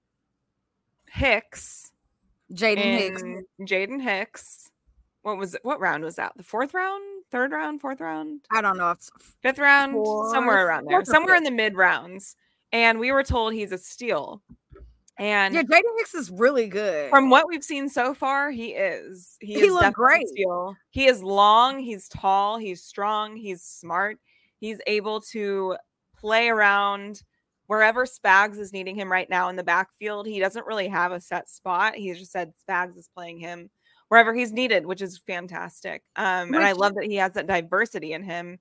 Hicks. Jaden Hicks. Jaden Hicks. What was it? What round was that? The fourth round? Third round? Fourth round? I don't know. It's Fifth round? fourth, somewhere around there. Somewhere in the mid rounds. And we were told he's a steal. And yeah, Jaden Hicks is really good. From what we've seen so far, he is. He, he is looked great. Steal. He is long. He's tall. He's strong. He's smart. He's able to play around wherever Spags is needing him right now in the backfield. He doesn't really have a set spot. He just said Spags is playing him wherever he's needed, which is fantastic. Um, and I love that he has that diversity in him.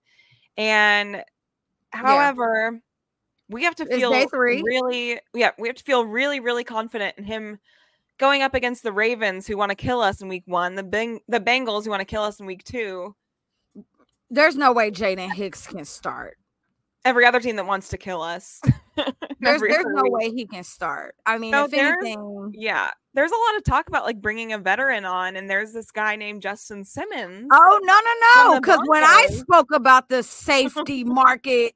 And however, yeah. we have to feel really, yeah, we have to feel really, really confident in him going up against the Ravens who want to kill us in week one, the Beng- the Bengals who want to kill us in week two. There's no way Jaden Hicks can start. Every other team that wants to kill us. there's there's no week. way he can start. I mean, so if anything. Yeah. There's a lot of talk about like bringing a veteran on, and there's this guy named Justin Simmons. Oh, no, no, no. Because when I spoke about the safety market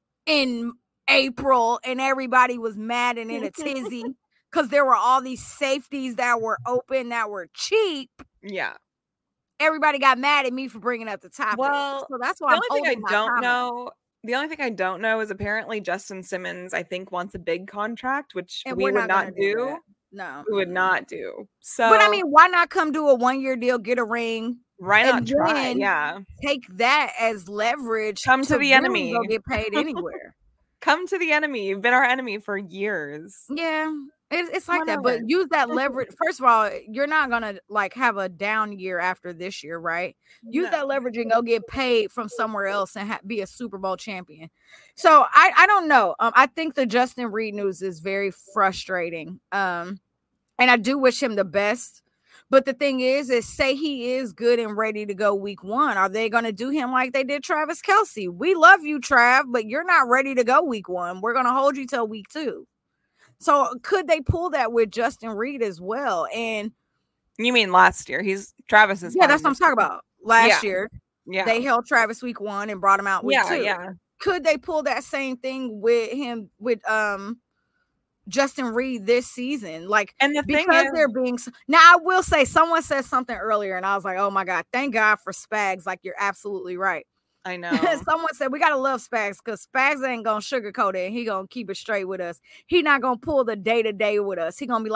in April and everybody was mad and in a tizzy because there were all these safeties that were open that were cheap. Yeah. Everybody got mad at me for bringing up the topic. Well, so that's why the I'm only thing I don't comment. know. The only thing I don't know is apparently Justin Simmons, I think, wants a big contract, which and we would not, not do. do no, we would not do. So, but I mean, why not come do a one-year deal, get a ring? Why not try? Yeah, take that as leverage. Come to, to the enemy. Go get paid anywhere. Come to the enemy. You've been our enemy for years. Yeah. It's, it's like Whatever. that, but use that leverage. First of all, you're not gonna like have a down year after this year, right? Use no. that leverage and go get paid from somewhere else and ha- be a Super Bowl champion. So I, I don't know. Um, I think the Justin Reed news is very frustrating. Um, and I do wish him the best. But the thing is, is say he is good and ready to go week one. Are they going to do him like they did Travis Kelce? We love you, Trav, but you're not ready to go week one. We're going to hold you till week two. So could they pull that with Justin Reed as well? And you mean last year? He's Travis is yeah, that's what I'm talking about. Last yeah. year, yeah, they held Travis week one and brought him out week yeah, two. Yeah, could they pull that same thing with him with um Justin Reed this season? Like, and the because thing is, they're being now, I will say someone said something earlier, and I was like, oh my god, thank God for Spags. Like, you're absolutely right. I know. Someone said we gotta love Spags because Spags ain't gonna sugarcoat it and he gonna keep it straight with us. He not gonna pull the day to day with us. He gonna be like,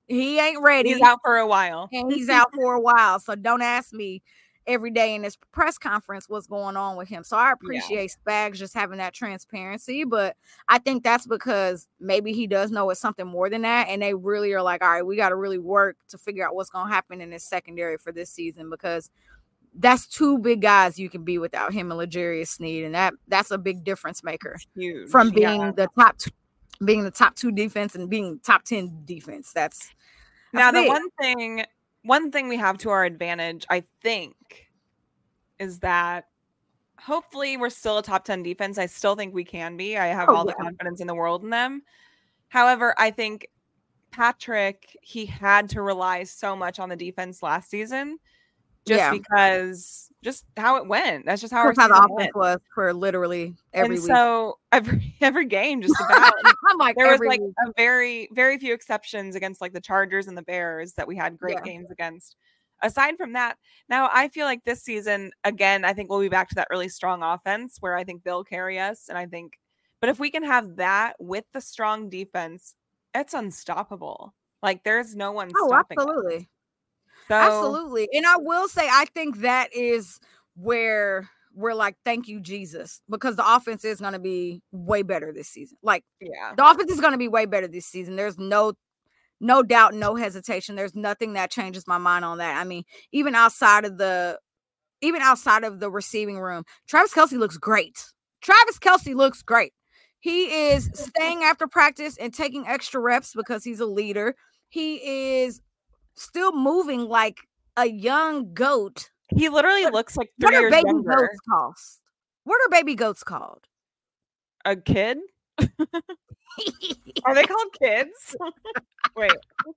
He ain't ready. He's out for a while. And he's out for a while. So don't ask me every day in this press conference what's going on with him. So I appreciate yeah. Spags just having that transparency, but I think that's because maybe he does know it's something more than that, and they really are like, all right, we got to really work to figure out what's going to happen in this secondary for this season, because that's two big guys you can be without him and L'Jarius Sneed, and that that's a big difference maker Huge. from being yeah. the top two, being the top two defense and being top ten defense. That's, that's now big. the one thing one thing we have to our advantage, I think, is that hopefully we're still a top ten defense. I still think we can be. I have oh, all yeah. the confidence in the world in them. However, I think Patrick, he had to rely so much on the defense last season. Just yeah. because just how it went. That's just how That's our how season the offense went. was for literally every and week. So every every game, just about. I'm like, there was every like week. a very, very few exceptions against like the Chargers and the Bears that we had great Yeah. games against. Aside from that, now I feel like this season, again, I think we'll be back to that really strong offense where I think they'll carry us. And I think, but if we can have that with the strong defense, it's unstoppable. Like there's no one oh, stopping absolutely. us. So, absolutely. And I will say, I think that is where we're like, thank you, Jesus, because the offense is going to be way better this season. Like, yeah, the offense is going to be way better this season. There's no, no doubt, no hesitation. There's nothing that changes my mind on that. I mean, even outside of the, even outside of the receiving room, Travis Kelce looks great. Travis Kelce looks great. He is staying after practice and taking extra reps because he's a leader. He is still moving like a young goat. He literally what, looks like three what are years baby younger. goats cost? What are baby goats called? A kid? Are they called kids? Wait.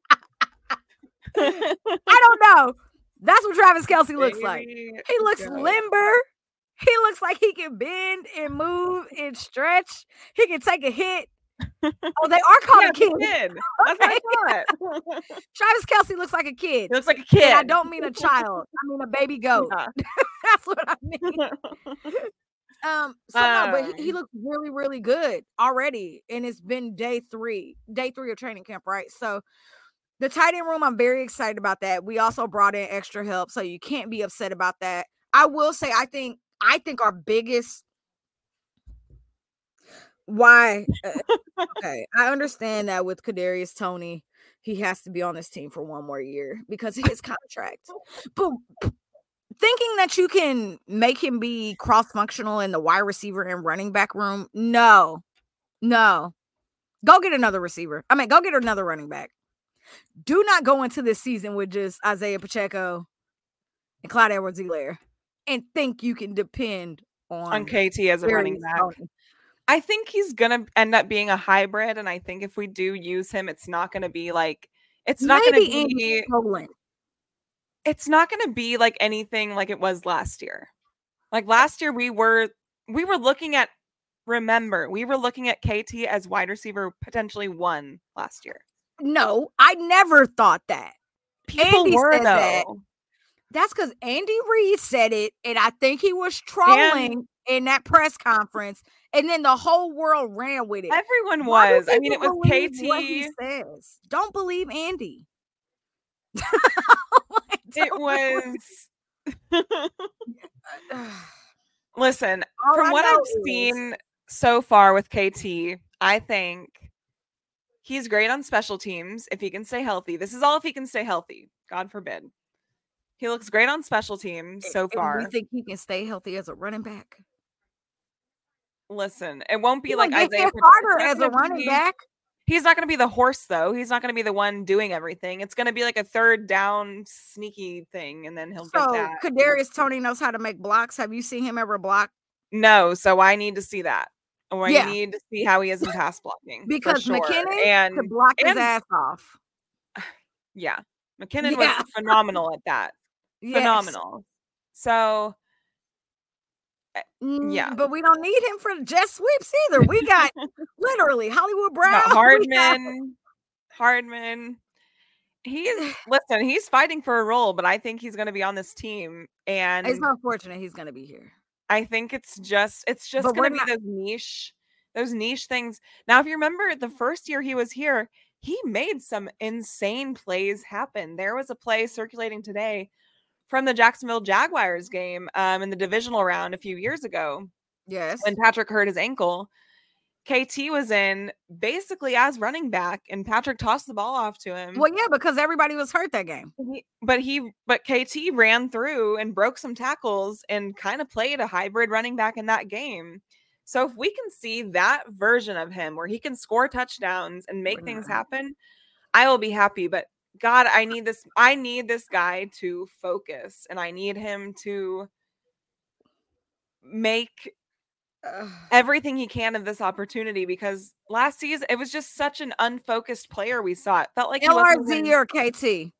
I don't know. That's what Travis Kelce looks baby like. He looks goat. limber. He looks like he can bend and move and stretch. He can take a hit. Oh, they are called yeah, a kid. kid. That's Okay. what I thought. Travis Kelce looks like a kid. He looks like a kid. And I don't mean a child. I mean a baby goat. Yeah. That's what I mean. um. So um, no, but he, he looks really, really good already, and it's been day three, day three of training camp, right? So the tight end room, I'm very excited about that. We also brought in extra help, so you can't be upset about that. I will say, I think, I think our biggest. Why? Uh, okay, I understand that with Kadarius Toney, he has to be on this team for one more year because of his contract. But thinking that you can make him be cross-functional in the wide receiver and running back room, no, no. Go get another receiver. I mean, go get another running back. Do not go into this season with just Isaiah Pacheco and Clyde Edwards-Helaire and think you can depend on, on K T as a running back. Toney. I think he's going to end up being a hybrid, and I think if we do use him, it's not going to be like it's not going to be Poland. It's not going to be like anything like it was last year. Like last year we were we were looking at remember, we were looking at K T as wide receiver potentially one last year. No, I never thought that. People Andy were said though. That. That's because Andy Reid said it, and I think he was trolling and in that press conference, and then the whole world ran with it. Everyone was. I mean, it was K T. What he says. Don't believe Andy. It was. Listen, All from I what I've is... seen so far with K T, I think he's great on special teams if he can stay healthy. This is all if he can stay healthy. God forbid. He looks great on special teams so far. Do you think he can stay healthy as a running back? Listen, it won't be he like Isaiah Carter as a running be, back. He's not going to be the horse, though. He's not going to be the one doing everything. It's going to be like a third down sneaky thing, and then he'll so, get that. Kadarius Toney knows how to make blocks. Have you seen him ever block? No, so I need to see that. Or I yeah. need to see how he is in pass blocking. Because sure. McKinnon and, could block and, his ass off. Yeah. McKinnon yeah. was phenomenal at that. Yes. Phenomenal. So, yeah. But we don't need him for jet sweeps either. We got literally Hollywood Brown. No, Hardman. Hardman. He's listen, he's fighting for a role, but I think he's going to be on this team. And it's unfortunate he's going to be here. I think it's just it's just going to be not- those niche, those niche things. Now, if you remember the first year he was here, he made some insane plays happen. There was a play circulating today from the Jacksonville Jaguars game um, in the divisional round a few years ago. Yes. When Patrick hurt his ankle, K T was in basically as running back, and Patrick tossed the ball off to him. Well, yeah, because everybody was hurt that game. He, but he, but K T ran through and broke some tackles and kind of played a hybrid running back in that game. So if we can see that version of him where he can score touchdowns and make things happen, I will be happy. But God, I need this. I need this guy to focus, and I need him to make everything he can of this opportunity, because last season it was just such an unfocused player we saw. It felt like L R Z or K T.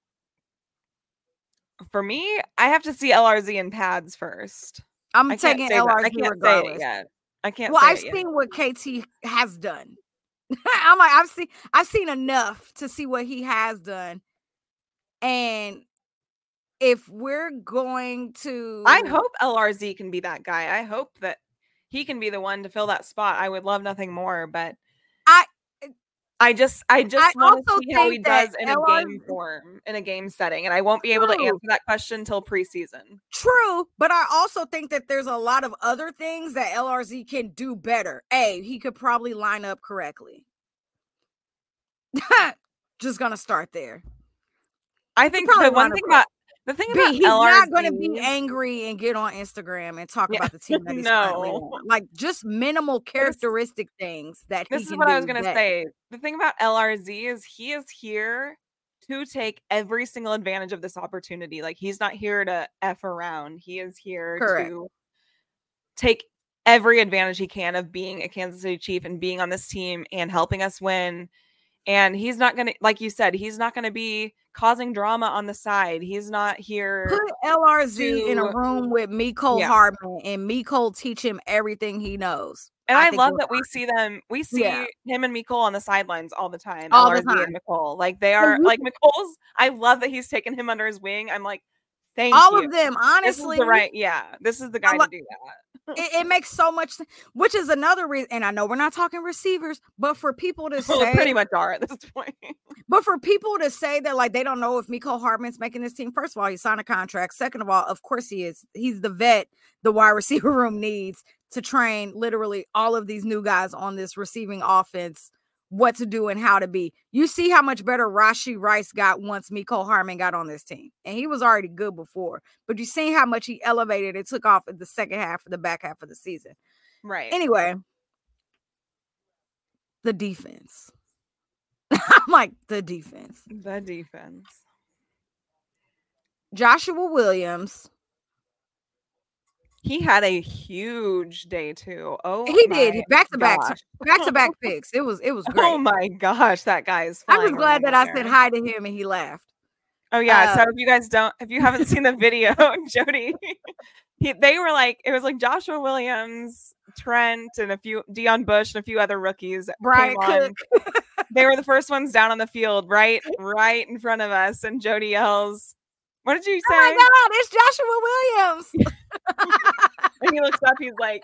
For me, I have to see L R Z in pads first. I'm taking L R Z I can't regardless. say it yet. I can't. Well, say I've it seen yet. what K T has done. I'm like, I've seen, I've seen enough to see what he has done, and if we're going to, I hope L R Z can be that guy. I hope that he can be the one to fill that spot. I would love nothing more, but I, I just, I just I want to also see how he think that does in L a R Z game form, in a game setting, and I won't be able to True. answer that question until preseason. True, but I also think that there's a lot of other things that L R Z can do better. A, he could probably line up correctly. Just gonna start there. I think probably the one wanna thing put- about the thing B, about he's L R Z, not going to be angry and get on Instagram and talk Yeah. about the team that he's No. currently on. Like, just minimal characteristic things that he this is can what I was do going to that- say. The thing about L R Z is he is here to take every single advantage of this opportunity. Like, he's not here to F around. He is here Correct. to take every advantage he can of being a Kansas City Chief and being on this team and helping us win. And he's not going to, like you said, he's not going to be causing drama on the side. He's not here. Put L R Z in a to- room with Mecole Yeah. Hardman and Mecole teach him everything he knows. And I, think love we're that we fine. see them. We see Yeah. him and Mecole on the sidelines all the time. All the L R Z time. and Mecole. Like, they Well, are, you- like, Mecole's, I love that he's taken him under his wing. I'm like, thank All you. of them, This honestly. is the right, yeah. This is the guy lo- to do that. It, it makes so much sense, which is another reason. And I know we're not talking receivers, but for people to Well, say, pretty much are at this point. but for people to say that like they don't know if Mecole Hardman's making this team, first of all, he signed a contract. Second of all, of course he is. He's the vet the wide receiver room needs to train literally all of these new guys on this receiving offense, what to do and how to be. You see how much better Rashee Rice got once Mecole Hardman got on this team. And he was already good before, but you see how much he elevated and took off in the second half of the back half of the season. Right. Anyway, the defense. I'm like, the defense. The defense. Joshua Williams. He had a huge day too. Oh, He did. my He back to back, gosh. back to back picks. It was it was great. Oh my gosh, that guy is I was flying glad that around I there. said hi to him and he laughed. Oh yeah. Uh, so if you guys don't, if you haven't seen the video, Jody, he, they were like, it was like Joshua Williams, Trent, and a few Deion Bush and a few other rookies that Brian came on. Cook. They were the first ones down on the field, right, right in front of us. And Jody yells, "What did you say?" Oh my God, it's Joshua Williams. And he looks up. He's like,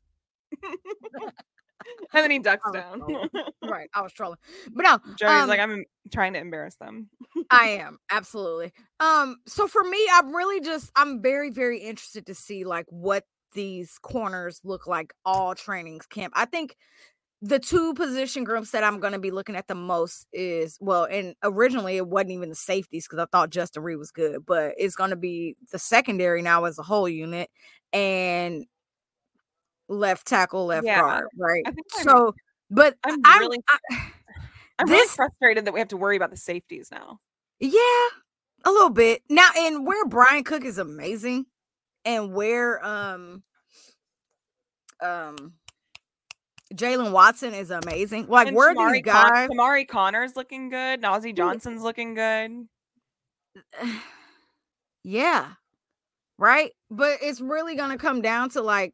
and then he ducks I was down. trolling. Right, I was trolling, but no, Jody's um, like, I'm trying to embarrass them. I am absolutely. Um, so for me, I'm really just I'm very very interested to see like what these corners look like all trainings camp. I think the two position groups that I'm going to be looking at the most is, well, and originally it wasn't even the safeties because I thought Justin Reed was good, but it's going to be the secondary now as a whole unit and left tackle, left Yeah. guard, right? I think I'm- So, but I'm I'm, really- I- I'm really this, frustrated that we have to worry about the safeties now. yeah, a little bit now. And where Brian Cook is amazing, and where um um. Jalen Watson is amazing. Like, And where are Tamari these guys? Con- Tamari Connor's looking good. Nazi Johnson's looking good. Yeah. Right. But it's really going to come down to like,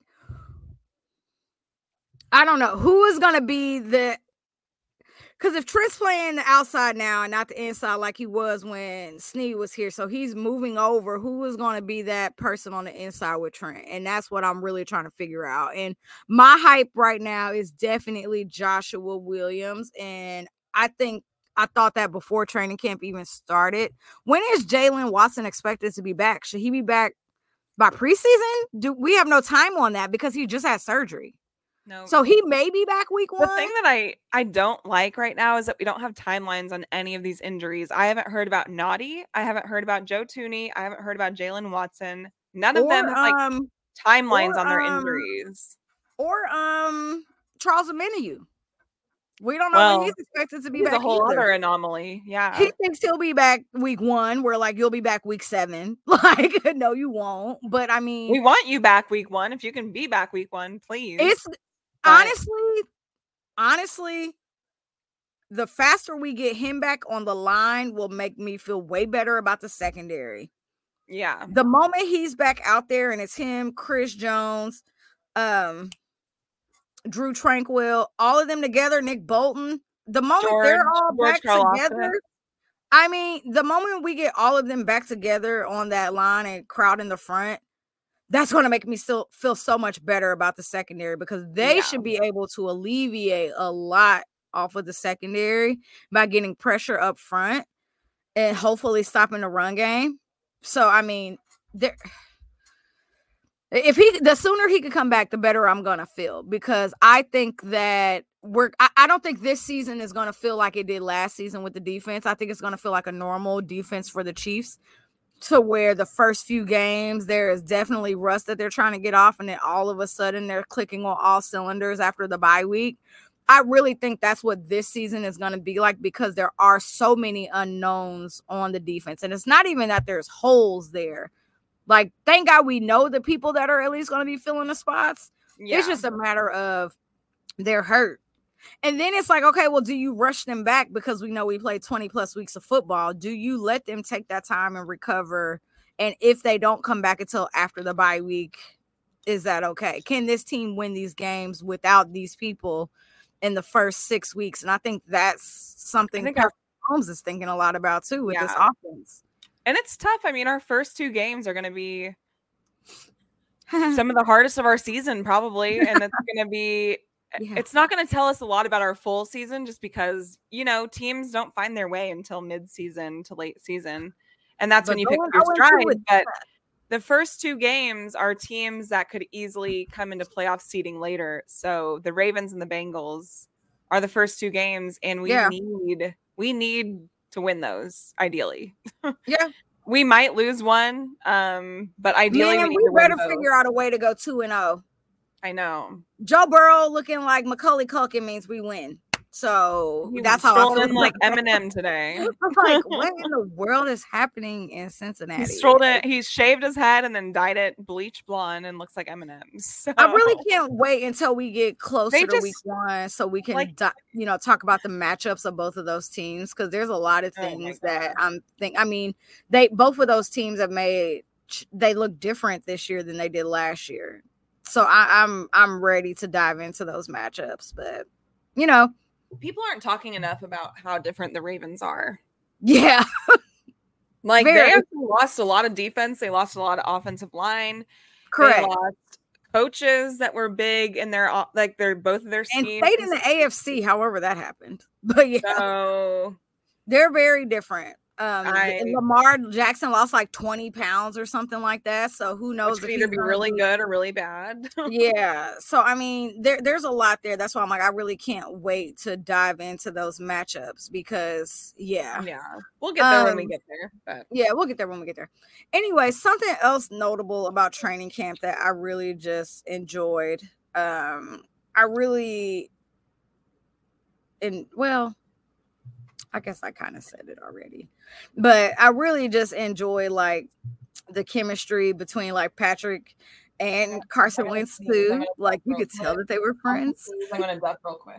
I don't know who is going to be the, because if Trent's playing the outside now and not the inside like he was when Snead was here, so he's moving over, who is going to be that person on the inside with Trent? And that's what I'm really trying to figure out. And my hype right now is definitely Joshua Williams. And I think I thought that before training camp even started. When is Jalen Watson expected to be back? Should he be back by preseason? Do we have no time on that because he just had surgery? No. So he may be back week one. The thing that I, I don't like right now is that we don't have timelines on any of these injuries. I haven't heard about Naughty. I haven't heard about Joe Tooney. I haven't heard about Jalen Watson. None of or, them have like um, timelines or, on their um, injuries. Or um Charles Omenihu. We don't know Well, when he's expected to be He's back. a whole either. other anomaly. Yeah. He thinks he'll be back week one. We're like, you'll be back week seven. Like, no, you won't. But I mean, We want you back week one. If you can be back week one, please. it's But- honestly, honestly, the faster we get him back on the line will make me feel way better about the secondary. Yeah. The moment he's back out there and it's him, Chris Jones, um, Drew Tranquil, all of them together, Nick Bolton. The moment George, they're all George back Karlaftis. together, I mean, the moment we get all of them back together on that line and crowd in the front, that's going to make me still feel so much better about the secondary because they Yeah. should be able to alleviate a lot off of the secondary by getting pressure up front and hopefully stopping the run game. So, I mean, there. If he, the sooner he could come back, the better I'm gonna feel because I think that we're. I, I don't think this season is gonna feel like it did last season with the defense. I think it's gonna feel like a normal defense for the Chiefs, to where the first few games there is definitely rust that they're trying to get off, and then all of a sudden they're clicking on all cylinders after the bye week. I really think that's what this season is gonna be like because there are so many unknowns on the defense, and it's not even that there's holes there. Like, thank God we know the people that are at least going to be filling the spots. Yeah. It's just a matter of they're hurt. And then it's like, okay, well, do you rush them back because we know we played twenty plus weeks of football? Do you let them take that time and recover? And if they don't come back until after the bye week, is that okay? Can this team win these games without these people in the first six weeks? And I think that's something I think Patrick Mahomes is thinking a lot about too with Yeah. this offense. And it's tough. I mean, our first two games are going to be some of the hardest of our season, probably. And it's going to be, Yeah. it's not going to tell us a lot about our full season just because, you know, teams don't find their way until mid-season to late season. And that's But when you pick going up your oh and two stride. with But the first two games are teams that could easily come into playoff seeding later. So the Ravens and the Bengals are the first two games, and we Yeah. need, we need to win those, ideally. Yeah. We might lose one, um, but ideally Man, we, we, need to win better both. figure out a way to go two and oh. I know. Joe Burrow looking like Macaulay Culkin means we win. So He that's was how I strolled feel. in like Eminem today. I'm like, what in the world is happening in Cincinnati? He strolled in. He shaved his head and then dyed it bleach blonde and looks like Eminem. So, I really can't wait until we get closer They to week just- one so we can, like- di- you know, talk about the matchups of both of those teams because there's a lot of Oh my things that God. I'm think. I mean, they both of those teams have made they look different this year than they did last year. So I, I'm I'm ready to dive into those matchups, but you know, people aren't talking enough about how different the Ravens are. yeah, Like Very. they actually lost a lot of defense. They lost a lot of offensive line. correct. They lost coaches that were big in their o- like they're both of their And schemes. stayed in the A F C, however that happened. But yeah, So they're very different. Um, I- Lamar Jackson lost like twenty pounds or something like that. So who knows? which could if either he's be gonna really be- good or really bad. Yeah. So I mean, there there's a lot there. That's why I'm like, I really can't wait to dive into those matchups because yeah. Yeah, we'll get there when we Um, get there. But Yeah, we'll get there when we get there. Anyway, something else notable about training camp that I really just enjoyed. Um, I really and well, I guess I kind of said it already. But I really just enjoy like the chemistry between like Patrick and Carson I'm gonna Wentz sneeze. too. I'm gonna Like you real could tell quick. that they were friends. I'm gonna duck real quick.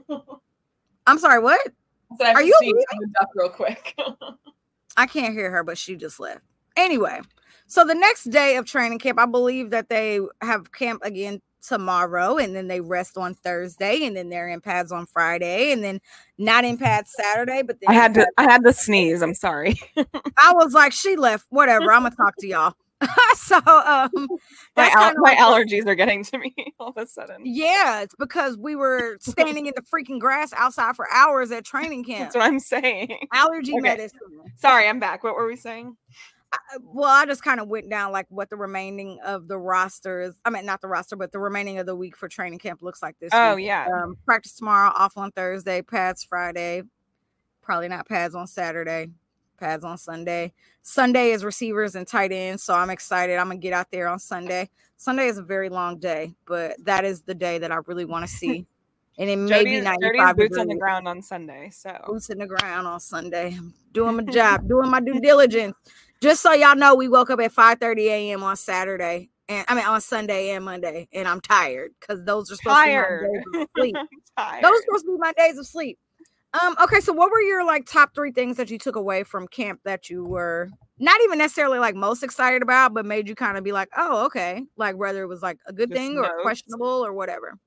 I'm sorry, what? So I have Are to you sneeze. I'm gonna duck real quick. I can't hear her, but she just left. Anyway, so the next day of training camp, I believe that they have camp again tomorrow, and then they rest on Thursday, and then they're in pads on Friday, and then not in pads Saturday. But then I had to. I had to sneeze. I'm sorry. I was like, she left. Whatever. I'm gonna talk to y'all. so um, my, that's al- kind of my like allergies are getting to me all of a sudden. Yeah, it's because we were standing in the freaking grass outside for hours at training camp. That's what I'm saying. Allergy Okay. medicine. Sorry, I'm back. What were we saying? I, well, I just kind of went down like what the remaining of the roster is. I mean, not the roster, but the remaining of the week for training camp looks like this Oh, week. yeah. Um, practice tomorrow, off on Thursday, pads Friday. Probably not pads on Saturday. Pads on Sunday. Sunday is receivers and tight ends, so I'm excited. I'm gonna get out there on Sunday. Sunday is a very long day, but that is the day that I really want to see. And it may be ninety-five boots degrees. on the ground on Sunday. So Boots in the ground on Sunday. I'm doing my job, doing my due diligence. Just so y'all know, we woke up at five thirty a.m. on Saturday, and I mean on Sunday and Monday, and I'm tired because those are supposed tired. to be my days of sleep. tired. Those are supposed to be my days of sleep. Um, okay, so what were your like top three things that you took away from camp that you were not even necessarily like most excited about, but made you kind of be like, oh, okay, like whether it was like a good Just thing notes. or questionable or whatever.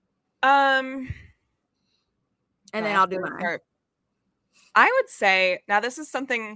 Um, and then I'll do mine. Start. I would say now this is something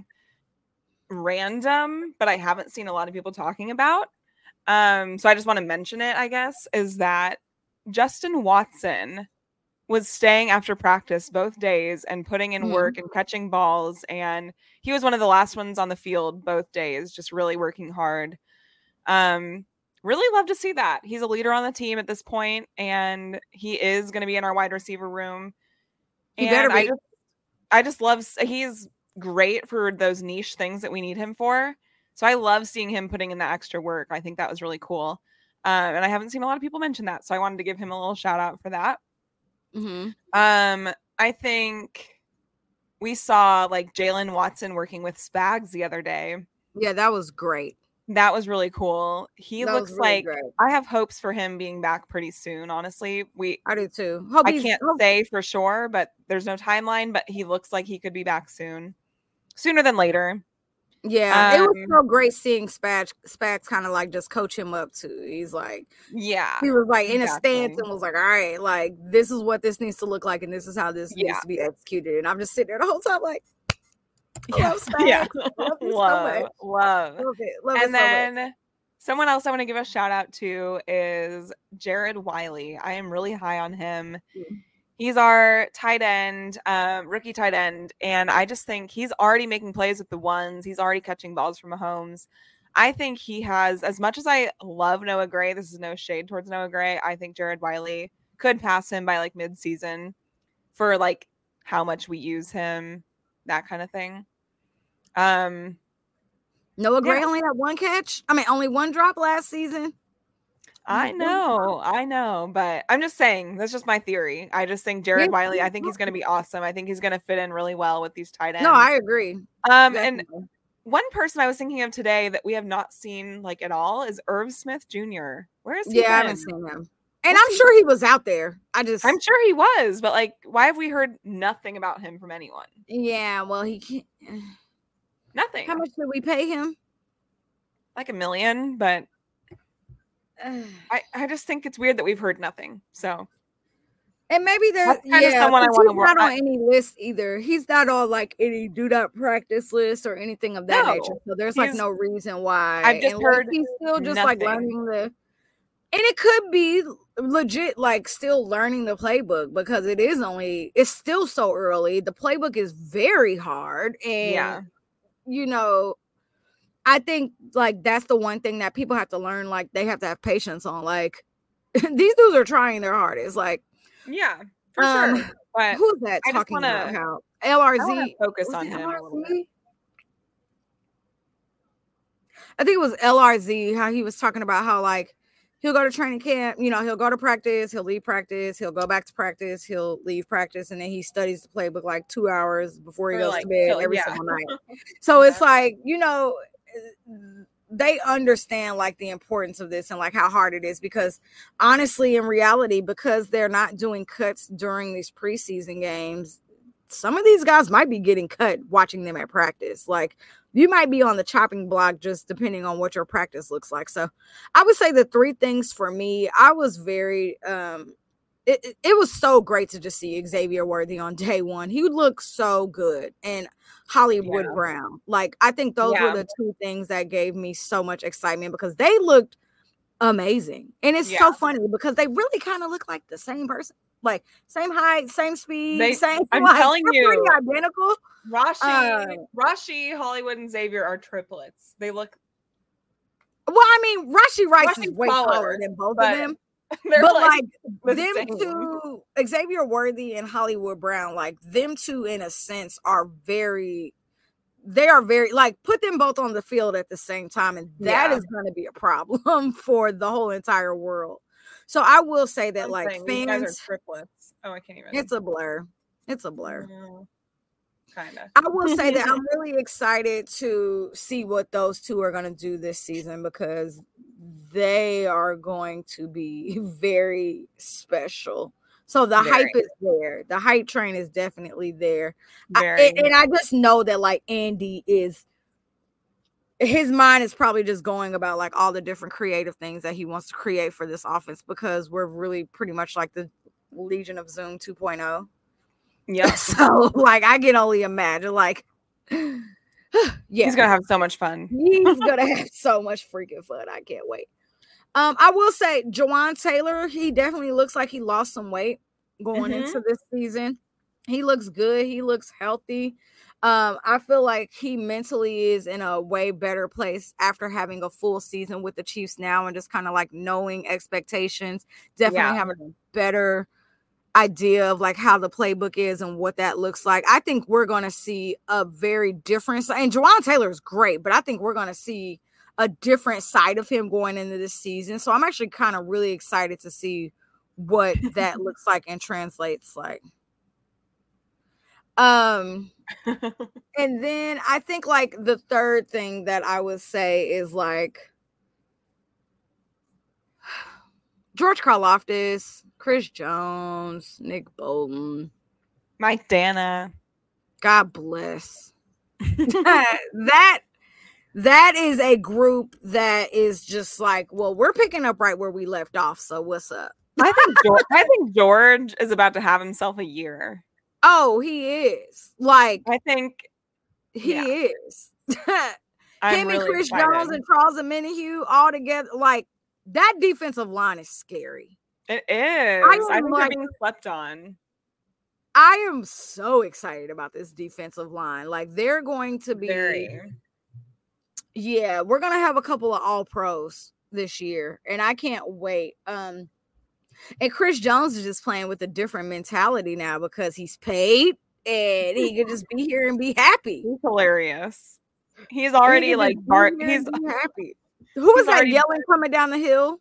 random, but I haven't seen a lot of people talking about. Um, so I just want to mention it, I guess, is that Justin Watson was staying after practice both days and putting in mm-hmm. work and catching balls. And he was one of the last ones on the field both days, just really working hard. Um, really love to see that. He's a leader on the team at this point, and he is going to be in our wide receiver room. He and better be. I just, I just love, he's great for those niche things that we need him for. So I love seeing him putting in the extra work. I think that was really cool. Um, and I haven't seen a lot of people mention that. So I wanted to give him a little shout out for that. Mm-hmm. Um, I think we saw like Jalen Watson working with Spags the other day. Yeah, that was great. That was really cool. He that looks really like great. I have hopes for him being back pretty soon. Honestly, we I do too. Hope I can't hope. say for sure, but there's no timeline. But he looks like he could be back soon, sooner than later. Yeah, um, it was so great seeing Spags, Spags kind of like just coach him up too. He's like, yeah, he was like in exactly. a stance and was like, all right, like this is what this needs to look like, and this is how this yeah. needs to be executed. And I'm just sitting there the whole time like, yeah, love Spags. yeah, love, love, so love. love it, love and it so then much. Someone else I want to give a shout out to is Jared Wiley. I am really high on him. Mm-hmm. He's our tight end, um, rookie tight end. And I just think he's already making plays with the ones. He's already catching balls from Mahomes. I think he has, as much as I love Noah Gray, this is no shade towards Noah Gray. I think Jared Wiley could pass him by like mid-season for like how much we use him, that kind of thing. Um, Noah Gray yeah. only had one catch. I mean, only one drop last season. I know, I know, but I'm just saying, that's just my theory. I just think Jared Wiley, I think he's going to be awesome. I think he's going to fit in really well with these tight ends. No, I agree. Um, Definitely. And one person I was thinking of today that we have not seen like at all is Irv Smith Junior Where is he? Yeah, been? I haven't seen him. And What's I'm he sure been? he was out there. I just, I'm sure he was, but like, why have we heard nothing about him from anyone? Yeah, well, he can't. Nothing. How much did we pay him? Like a million, but I, I just think it's weird that we've heard nothing. So, and maybe there's yeah, someone I want to work. He's not on I, any list either. He's not on like any do not practice list or anything of that no, nature. So there's like no reason why. I've just and heard like, he's still just nothing. like learning the, and it could be legit like still learning the playbook because it is only it's still so early. The playbook is very hard, and yeah, you know. I think like that's the one thing that people have to learn. Like they have to have patience on. Like these dudes are trying their hardest. Like yeah, for um, sure. But who's that I talking wanna, about how L R Z focus on him? L R Z? I think it was L R Z. How he was talking about how like he'll go to training camp. You know, he'll go to practice. He'll leave practice. He'll go back to practice. He'll leave practice, and then he studies the playbook like two hours before he or goes like, to bed so, every yeah. single night. So yeah. It's like you know. They understand like the importance of this and like how hard it is because honestly in reality because they're not doing cuts during these preseason games, some of these guys might be getting cut watching them at practice. Like you might be on the chopping block just depending on what your practice looks like. So I would say the three things for me, I was very um it, it, it was so great to just see Xavier Worthy on day one. He looked so good. And Hollywood Yeah. Brown. Like, I think those Yeah. were the two things that gave me so much excitement because they looked amazing. And it's Yeah. so funny because they really kind of look like the same person. Like, same height, same speed, They- same. I'm like, telling they're you. pretty identical. Rashi, Uh, Rashi, Hollywood, and Xavier are triplets. They look Well, I mean, Rashi Rice is Rashi's way taller, taller than both but of them. they're But like, like the them same. two, Xavier Worthy and Hollywood Brown, like them two in a sense are very, they are very, like put them both on the field at the same time. And that Yeah. is going to be a problem for the whole entire world. So I will say that I'm like saying these guys are fans, triplets. Oh, I can't even. it's a blur. It's a blur. Kind of. I will say that I'm really excited to see what those two are going to do this season because they are going to be very special. So the Very. hype is there. The hype train is definitely there. I, Very. and, and I just know that like Andy is, his mind is probably just going about like all the different creative things that he wants to create for this offense because we're really pretty much like the Legion of Zoom two point oh. Yeah. So like I can only imagine like yeah, He's gonna have so much fun. he's gonna have so much freaking fun. I can't wait. Um, I will say Jawan Taylor, he definitely looks like he lost some weight going Mhm. into this season. He looks good, he looks healthy. Um, I feel like he mentally is in a way better place after having a full season with the Chiefs now and just kind of like knowing expectations, definitely Yeah. having a better idea of like how the playbook is and what that looks like. I think we're going to see a very different and Jawan Taylor is great, but I think we're going to see a different side of him going into this season. So I'm actually kind of really excited to see what that looks like and translates like. Um, and then I think like the third thing that I would say is like George Karlaftis, Chris Jones, Nick Bolton, Mike Dana. God bless. that that is a group that is just like, well, we're picking up right where we left off. So what's up? I think George, I think George is about to have himself a year. Oh, he is. Like I think he yeah. is. I'm Him really and Chris excited. Jones and Charles Omenihu all together. Like that defensive line is scary. It is. I I, am think like- they're being slept on. I am so excited about this defensive line. Like they're going to be Very. Yeah, we're gonna have a couple of all pros this year, and I can't wait. Um, and Chris Jones is just playing with a different mentality now because he's paid and he can just be here and be happy. He's hilarious. He's He already can like just be Bart. here He's and be happy. Who was he's that already- yelling coming down the hill?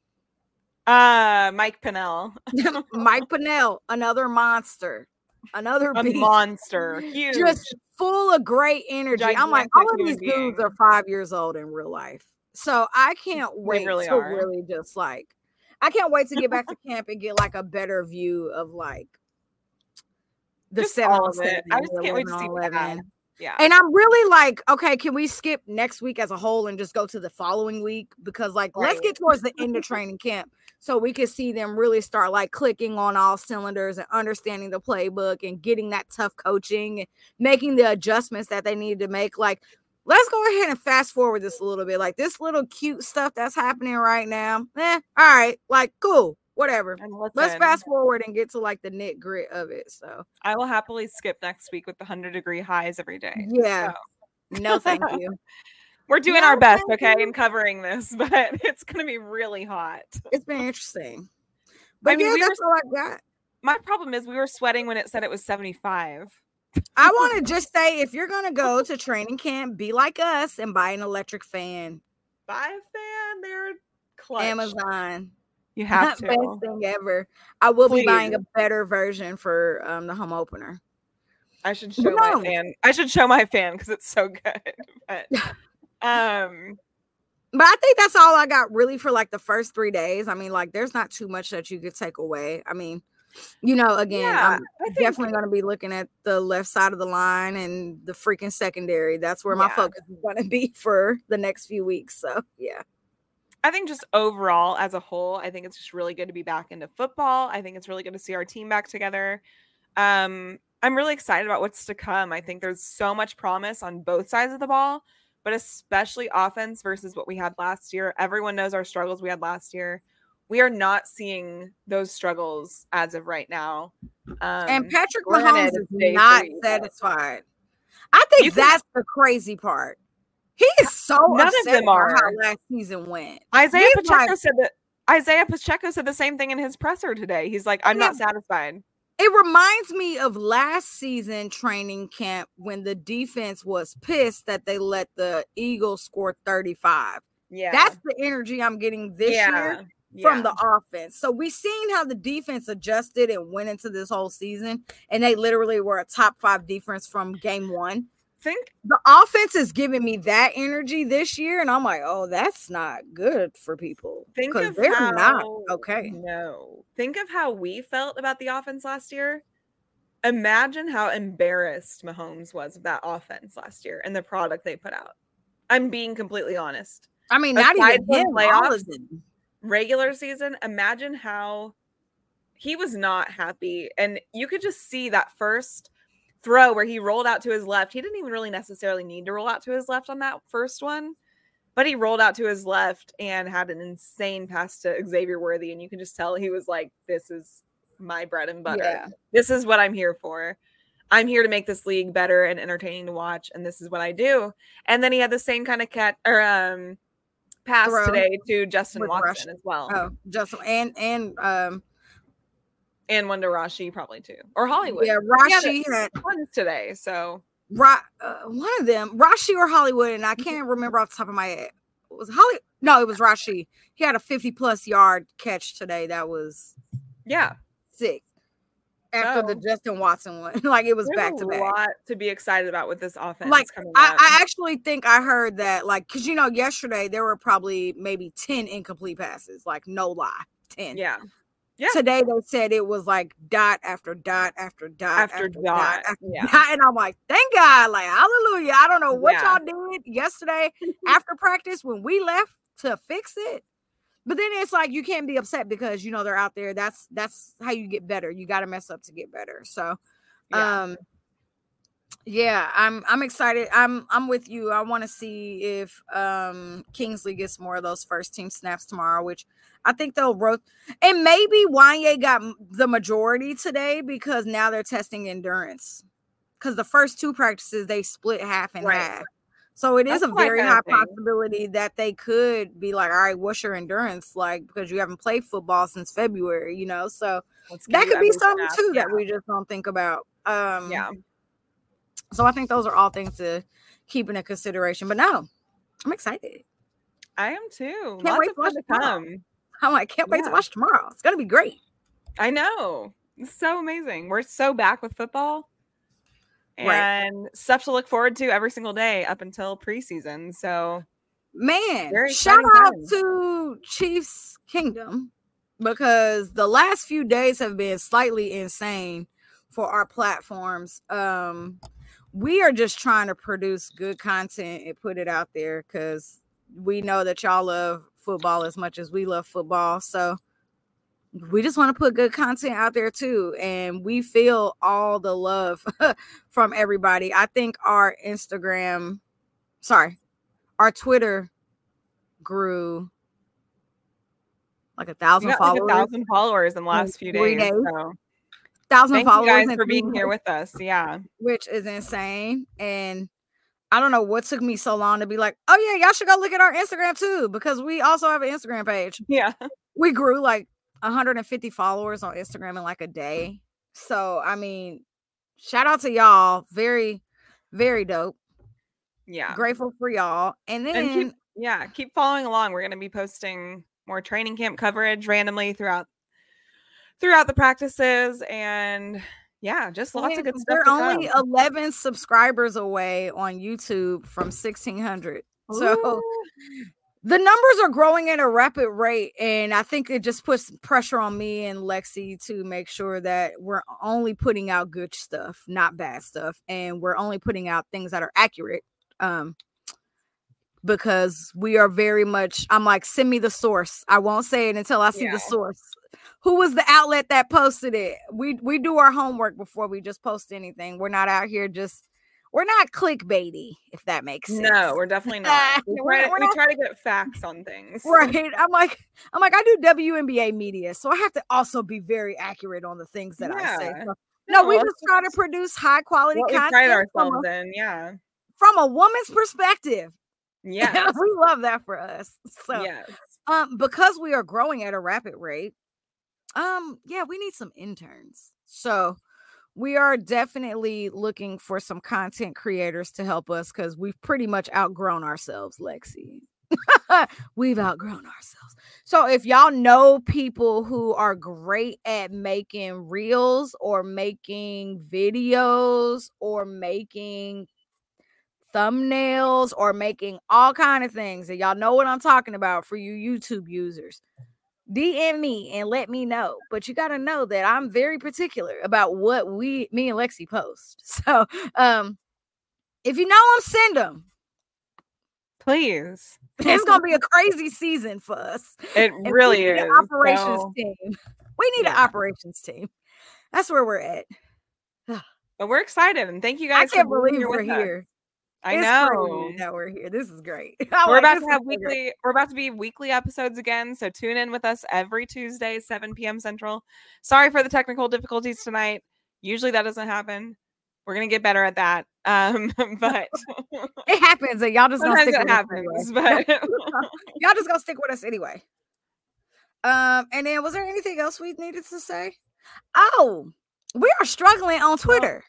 uh Mike Pinnell, Mike Pinnell, another monster, another a beast. monster, huge. Just full of great energy. I'm like, Gigantic all of human these dudes being. are five years old in real life. So I can't wait really to are. really just like, I can't wait to get back to camp and get like a better view of like the Just seven all on of it. seven, I just the can't wait to see eleven on that. eleven. Yeah. And I'm really like, okay, can we skip next week as a whole and just go to the following week? Because like, let's Right. get towards the end of training camp so we can see them really start like clicking on all cylinders and understanding the playbook and getting that tough coaching and making the adjustments that they need to make. Like, let's go ahead and fast forward this a little bit. Like this little cute stuff that's happening right now. Eh, all right, like cool, whatever. And listen, Let's fast forward and get to like the nit grit of it. So I will happily skip next week with the hundred degree highs every day. yeah, So, no, thank you. we're doing No, our best, thank okay, you. in covering this, but it's gonna be really hot. It's been interesting. But I mean, yeah, we that's all I got. My problem is we were sweating when it said it was seventy-five. I want to just say if you're going to go to training camp, be like us and buy an electric fan. Buy a fan, they're clutch. Amazon. You have to. Best thing ever. I will Please. be buying a better version for um, the home opener. I should show No. my fan. I should show my fan because it's so good. But um But I think that's all I got really for like the first three days. I mean, like there's not too much that you could take away. I mean, you know, again, Yeah, I'm I think- definitely going to be looking at the left side of the line and the freaking secondary. That's where my Yeah. focus is going to be for the next few weeks. So, yeah. I think just overall as a whole, I think it's just really good to be back into football. I think it's really good to see our team back together. Um, I'm really excited about what's to come. I think there's so much promise on both sides of the ball, but especially offense versus what we had last year. Everyone knows our struggles we had last year. We are not seeing those struggles as of right now. Um, and Patrick granted, Mahomes is day not three, but- satisfied. I think You can- that's the crazy part. He is so None of upset them about are. how last season went. Isaiah He's Pacheco like- said that Isaiah Pacheco said the same thing in his presser today. He's like, I'm not Yeah. satisfied. It reminds me of last season training camp when the defense was pissed that they let the Eagles score thirty-five. Yeah. That's the energy I'm getting this yeah. year Yeah. from the offense. So we've seen how the defense adjusted and went into this whole season, and they literally were a top five defense from game one. think The offense is giving me that energy this year, and I'm like, oh, that's not good for people think because of they're how not okay. No. Think of how we felt about the offense last year. Imagine how embarrassed Mahomes was of that offense last year and the product they put out. I'm being completely honest. I mean, not Aside even from him, all playoffs, of them. regular season, imagine how he was not happy. And you could just see that first throw where he rolled out to his left. He didn't even really necessarily need to roll out to his left on that first one, but he rolled out to his left and had an insane pass to Xavier Worthy. And you can just tell he was like, this is my bread and butter. Yeah. This is what I'm here for. I'm here to make this league better and entertaining to watch. And this is what I do. And then he had the same kind of cat or um pass Throw today to Justin with Watson Rush. as well. Oh, just and and um And one to Rashi probably too. Or Hollywood. yeah, He had Rashi had tons today. So Ra- uh, one of them, Rashi or Hollywood, and I can't remember off the top of my head. It was Holly? No, it was Rashi. He had a fifty plus yard catch today. That was yeah. sick. After So, the Justin Watson one, like it was there's back to a back. lot to be excited about with this offense Like coming I, up. I actually think I heard that, like, because you know, yesterday there were probably maybe ten incomplete passes. Like no lie, ten. yeah. Yeah. Today they said it was like dot after dot after dot After dot, after yeah. dot, and I'm like, thank God, like hallelujah. I don't know what Yeah. y'all did yesterday after practice when we left to fix it, but then it's like you can't be upset because you know they're out there. That's that's how you get better. You got to mess up to get better. So, Yeah. um, yeah, I'm I'm excited. I'm I'm with you. I want to see if um Kingsley gets more of those first team snaps tomorrow, which I think they'll rotate. And maybe Wanye got m- the majority today because now they're testing endurance. Because the first two practices they split half and Right. half. So it is That's a my very kinda high thing. possibility that they could be like, all right, what's your endurance like? Because you haven't played football since February, you know? So Let's give that you could be every something snap. too Yeah. that we just don't think about. Um Yeah. so I think those are all things to keep into consideration. But no, I'm excited. I am too. Can't Lots wait of to watch fun to tomorrow. come. I'm like, can't wait Yeah. to watch tomorrow. It's gonna be great. I know. It's so amazing. We're so back with football. Right. And stuff to look forward to every single day up until preseason. So Man, Very shout exciting out times. to Chiefs Kingdom because the last few days have been slightly insane for our platforms. Um, we are just trying to produce good content and put it out there because we know that y'all love football as much as we love football. So we just want to put good content out there too. And we feel all the love from everybody. I think our Instagram, sorry, our Twitter grew like a we thousand got like followers. a thousand followers in the last few three days. days. So thousand thank you followers guys in for three being here days, with us. Yeah. which is insane. And I don't know what took me so long to be like, oh yeah, y'all should go look at our Instagram too, because we also have an Instagram page. Yeah. We grew like one hundred fifty followers on Instagram in like a day. So I mean, shout out to y'all. Very, very dope. Yeah. Grateful for y'all. And then And keep yeah, keep following along. We're gonna be posting more training camp coverage randomly throughout throughout the practices and yeah, just lots of good stuff. They're to only come. eleven subscribers away on YouTube from sixteen hundred. So Ooh. the numbers are growing at a rapid rate. And I think it just puts pressure on me and Lexi to make sure that we're only putting out good stuff, not bad stuff. And we're only putting out things that are accurate. Um, because we are very much, I'm like, send me the source. I won't say it until I see Yeah. the source. Who was the outlet that posted it? We we do our homework before we just post anything. We're not out here just, we're not clickbaity, if that makes sense. No, we're definitely not. We We're try, not- to, we're we not- try to get facts on things. Right. I'm like, I'm like, I do W N B A media, so I have to also be very accurate on the things that I say. Yeah. So, no, we that's just try to produce high quality what we content pride from ourselves a, in. Yeah. from a woman's perspective. Yeah. We love that for us. So, Yes. um, because we are growing at a rapid rate, um, yeah, we need some interns. So we are definitely looking for some content creators to help us because we've pretty much outgrown ourselves, Lexi. We've outgrown ourselves. So if y'all know people who are great at making reels or making videos or making thumbnails or making all kind of things, and y'all know what I'm talking about for you YouTube users, D M me and let me know. But you got to know that I'm very particular about what we, me and Lexi post. So um, if you know them, send them. Please. It's gonna be a crazy season for us. It And really we need is. an operations So, team. We need an yeah. operations team. That's where we're at. but we're excited, and thank you I guys can't for being believe here we're with us. here. I It's know. crazy that we're here. This is great. I'm We're like, about this to is have so great. weekly. We're about to be weekly episodes again. So tune in with us every Tuesday, seven p.m. Central. Sorry for the technical difficulties tonight. Usually that doesn't happen. We're gonna get better at that. Um, but It happens, and y'all just gonna sometimes stick it with happens. us anyway. But Y'all just gonna stick with us anyway. Um, and then was there anything else we needed to say? Oh, we are struggling on Twitter.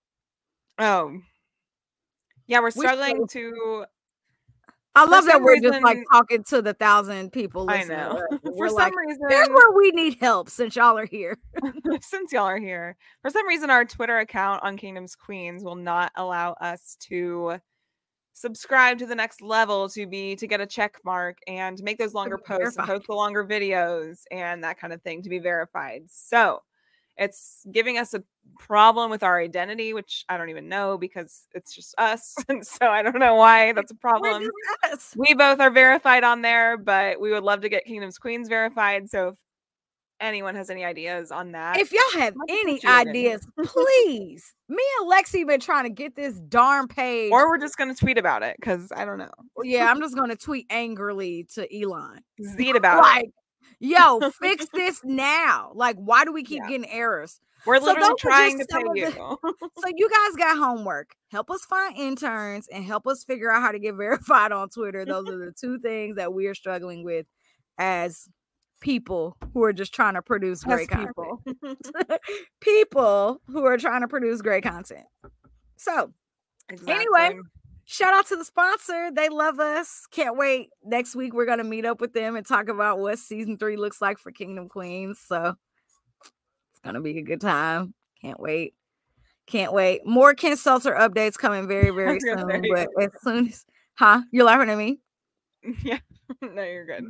oh, yeah, we're We struggling struggle. to. I For love that some we're just like reason- talking to the thousand people I listening. know. to us, and For we're some like, reason, here's where we need help since y'all are here. since y'all are here, for some reason, our Twitter account on Kingdoms Queens will not allow us to subscribe to the next level to be to get a check mark and make those longer be posts and verified. post the longer videos and that kind of thing to be verified. So it's giving us a problem with our identity, which I don't even know because it's just us. And so I don't know why that's a We're problem. just us. We both are verified on there, but we would love to get Kingdoms Queens verified. So if anyone has any ideas on that, If y'all have much any appreciated. ideas, please. Me and Lexi been trying to get this darn page. or we're just gonna tweet about it because I don't know. Yeah, I'm just gonna tweet angrily to Elon. Zed about it. Like, yo, fix this now. Like, why do we keep Yeah. getting errors? We're So literally those are trying to just pay some of you. the- So you guys got homework. Help us find interns and help us figure out how to get verified on Twitter. Those are the two things that we are struggling with as people who are just trying to produce great Us content. people. People who are trying to produce great content. So Exactly. shout out to the sponsor. They love us. Can't wait. Next week, we're going to meet up with them and talk about what season three looks like for Kingdom Queens. So it's going to be a good time. Can't wait. Can't wait. More Ken Seltzer updates coming very, very Yeah, soon. there you But as soon as, huh? You're laughing at me? Yeah. No, you're good.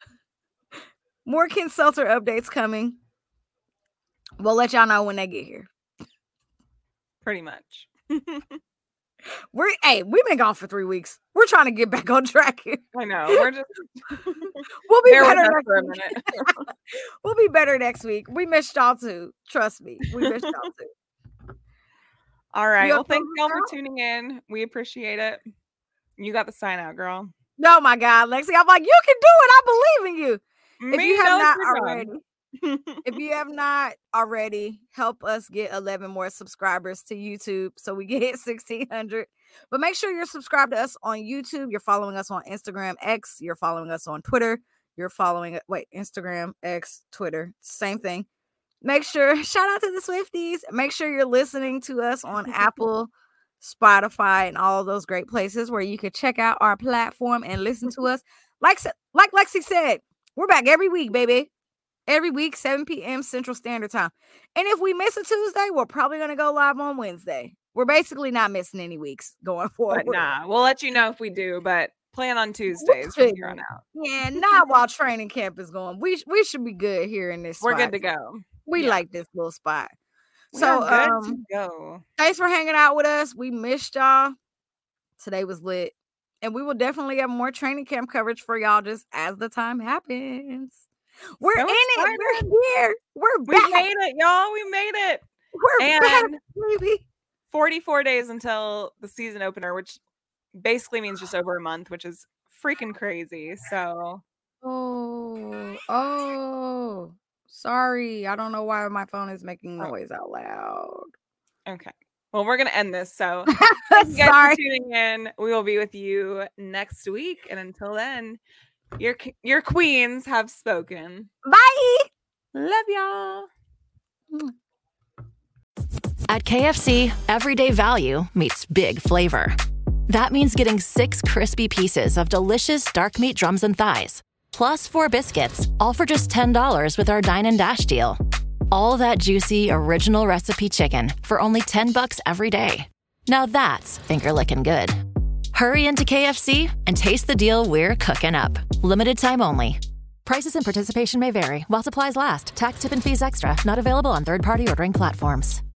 More Ken Seltzer updates coming. We'll let y'all know when they get here. Pretty much. We're hey, we've been gone for three weeks. We're trying to get back on track here. I know. We're just We'll be bear with better us next for a week. minute. We'll be better next week. We missed y'all too. Trust me. We missed y'all too. All right. You Well, have thanks y'all something for tuning in. We appreciate it. You got the sign out, girl. No, my God, Lexi. I'm like, you can do it. I believe in you. If Me you have knows not your job. already, if you have not already, help us get eleven more subscribers to YouTube so we can hit sixteen hundred. But make sure you're subscribed to us on YouTube. You're following us on Instagram, X. You're following us on Twitter. You're following, wait, Instagram, X, Twitter, same thing. Make sure, shout out to the Swifties. Make sure you're listening to us on Apple, Spotify, and all of those great places where you can check out our platform and listen to us. Like, like Lexi said, we're back every week, baby. Every week, seven p.m. Central Standard Time. And if we miss a Tuesday, we're probably going to go live on Wednesday. We're basically not missing any weeks going forward. But nah, we'll let you know if we do, but plan on Tuesdays from here on out. Yeah, not while training camp is going. We, we should be good here in this We're spot. good to go. We Yeah. like this little spot. We So, are good um, to go. thanks for hanging out with us. We missed y'all. Today was lit. and we will definitely have more training camp coverage for y'all just as the time happens. We're So in excited. it. We're here. We're We back. made it, y'all. We made it. We're And back, baby. forty-four days until the season opener, which basically means just over a month, which is freaking crazy. So, Oh, oh, sorry. I don't know why my phone is making Oh. noise out loud. okay. Well, we're going to end this. So, thank you guys Sorry. for tuning in. We will be with you next week. And until then, your your queens have spoken. Bye. Love y'all. At K F C, everyday value meets big flavor. That means getting six crispy pieces of delicious dark meat drums and thighs, plus four biscuits, all for just ten dollars with our Dine and Dash deal. All that juicy, original recipe chicken for only ten bucks every day. Now that's finger-licking good. Hurry into K F C and taste the deal we're cooking up. Limited time only. Prices and participation may vary while supplies last. Tax, tip, and fees extra. Not available on third-party ordering platforms.